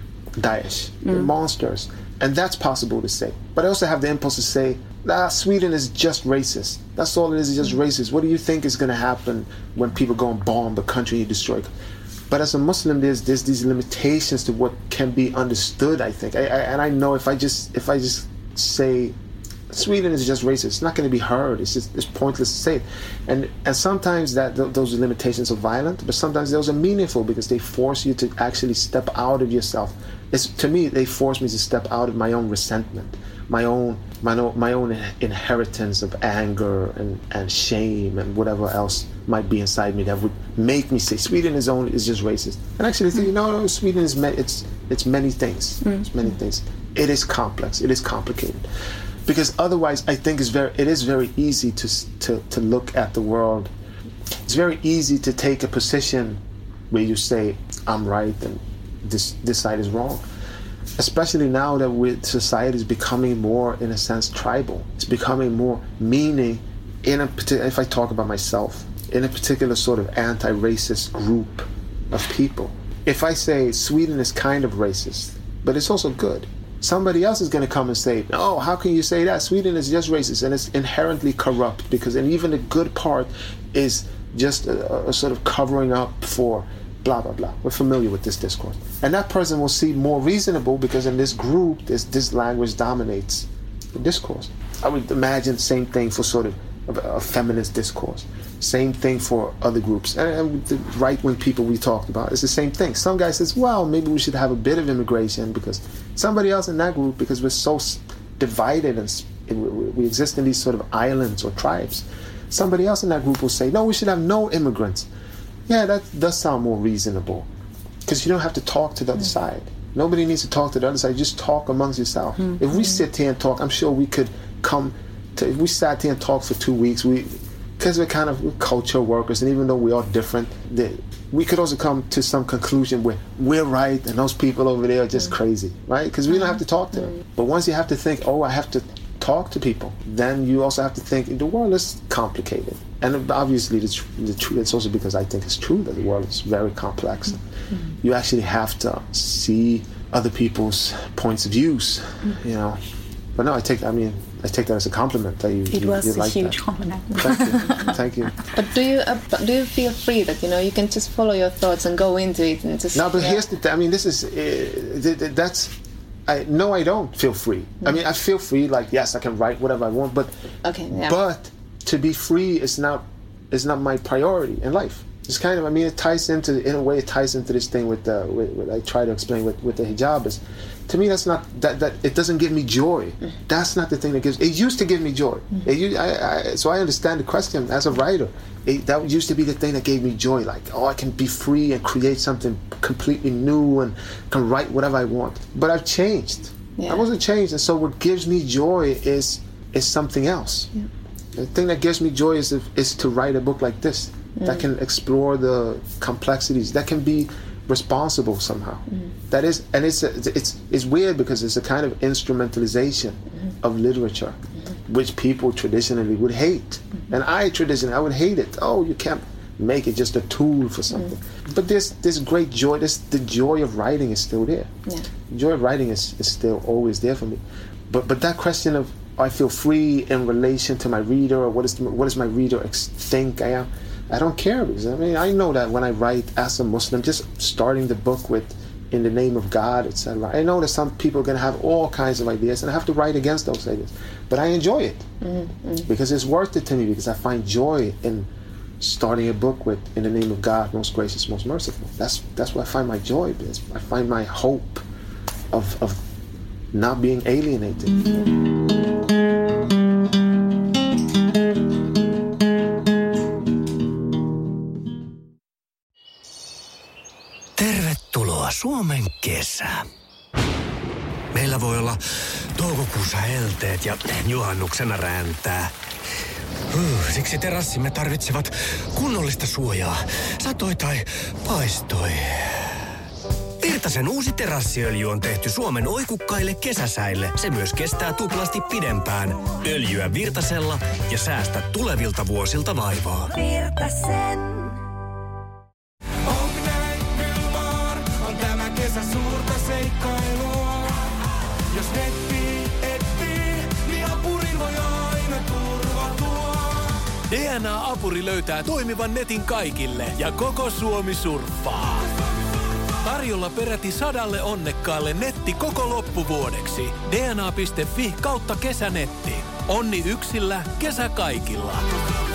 Speaker 5: Daesh. They're mm. monsters, and that's possible to say. But I also have the impulse to say, ah, Sweden is just racist. That's all it is. It's just racist. What do you think is going to happen when people go and bomb the country you destroy? But as a Muslim, there's there's these limitations to what can be understood. I think, I, I, and I know if I just if I just say Sweden is just racist, it's not going to be heard. It's just it's pointless to say it. And and sometimes that th- those limitations are violent, but sometimes those are meaningful because they force you to actually step out of yourself. It's to me they force me to step out of my own resentment, my own my own my own inheritance of anger and, and shame and whatever else might be inside me that would make me say Sweden is only is just racist. And actually, think, no, no, Sweden is ma- it's it's many things. Mm. It's many things. It is complex. It is complicated. Because otherwise, I think it's very it is very easy to to to look at the world. It's very easy to take a position where you say I'm right and this this side is wrong. Especially now that with society is becoming more, in a sense, tribal. It's becoming more meaning in a particular. If I talk about myself, in a particular sort of anti-racist group of people. If I say Sweden is kind of racist, but it's also good, somebody else is going to come and say, oh, how can you say that? Sweden is just racist and it's inherently corrupt because, and even the good part is just a, a sort of covering up for blah, blah, blah. We're familiar with this discourse. And that person will see more reasonable because in this group, this, this language dominates the discourse. I would imagine the same thing for sort of a, a feminist discourse. Same thing for other groups. And, and the right-wing people we talked about, it's the same thing. Some guy says, well, maybe we should have a bit of immigration because somebody else in that group, because we're so divided and we exist in these sort of islands or tribes, somebody else in that group will say, no, we should have no immigrants. Yeah, that does sound more reasonable because you don't have to talk to the other mm. side. Nobody needs to talk to the other side. Just talk amongst yourself. Mm. If we sit here and talk, I'm sure we could come to, if we sat here and talked for two weeks, we, because we're kind of we're culture workers, and even though we are different, they, we could also come to some conclusion where we're right and those people over there are just mm. crazy, right? Because we don't have to talk to them. Mm. But once you have to think, oh, I have to talk to people, then you also have to think the world is complicated. And obviously, the, tr- the tr- it's also because I think it's true that the world is very complex. Mm-hmm. You actually have to see other people's points of views, mm-hmm. you know. But no, I take. I mean, I take that as a compliment. That you,
Speaker 4: it
Speaker 5: you,
Speaker 4: was
Speaker 5: you
Speaker 4: a
Speaker 5: like
Speaker 4: huge
Speaker 5: that.
Speaker 4: compliment.
Speaker 5: Thank you. Thank you.
Speaker 2: But do you uh, do you feel free that you know you can just follow your thoughts and go into it and just?
Speaker 5: No, but
Speaker 2: yeah.
Speaker 5: here's the. Th- I mean, this is uh, th- th- that's. I no, I don't feel free. Mm-hmm. I mean, I feel free. Like yes, I can write whatever I want, but
Speaker 2: okay, yeah.
Speaker 5: But to be free is not is not my priority in life. It's kind of, I mean, it ties into, in a way, it ties into this thing with the, with, with I try to explain with, with the hijab is, to me, that's not, that, that it doesn't give me joy. Mm. That's not the thing that gives, it used to give me joy. Mm. It, I, I, so I understand the question as a writer. It, that used to be the thing that gave me joy, like, oh, I can be free and create something completely new and can write whatever I want. But I've changed. Yeah. I wasn't changed, and so what gives me joy is is something else. Yeah. The thing that gives me joy is, is to write a book like this, mm. that can explore the complexities, that can be responsible somehow. Mm. That is, and it's a, it's it's weird because it's a kind of instrumentalization mm. of literature, mm. which people traditionally would hate, mm. and I traditionally I would hate it. Oh, you can't make it just a tool for something. Mm. But this this great joy, this the joy of writing is still there. Yeah. The joy of writing is, is still always there for me. But but that question of I feel free in relation to my reader, or what is the, what does my reader ex- think I am? I don't care, because I mean I know that when I write as a Muslim, just starting the book with in the name of God, et cetera. I know that some people are going to have all kinds of ideas, and I have to write against those ideas. But I enjoy it mm-hmm. because it's worth it to me, because I find joy in starting a book with in the name of God, most gracious, most merciful. That's that's where I find my joy. Because I find my hope of of not being alienated.
Speaker 6: Tervetuloa Suomen kesään. Meillä voi olla toukokuussa helteet ja juhannuksena räntää. Siksi terassimme tarvitsevat kunnollista suojaa, satoi tai paistoi. Virtasen uusi terassiöljy on tehty Suomen oikukkaille kesäsäille. Se myös kestää tuplasti pidempään. Öljyä Virtasella ja säästä tulevilta vuosilta vaivaa.
Speaker 7: Virtasen. Omnäin on tämä kesä suurta seikkailua. Jos netti etsii, niin apurin voi aina turvautua.
Speaker 1: D N A-apuri löytää toimivan netin kaikille ja koko Suomi surffaa. Tarjolla peräti sadalle onnekkaalle netti koko loppuvuodeksi. D N A piste fi kautta kesänetti. Onni yksillä, kesä kaikilla.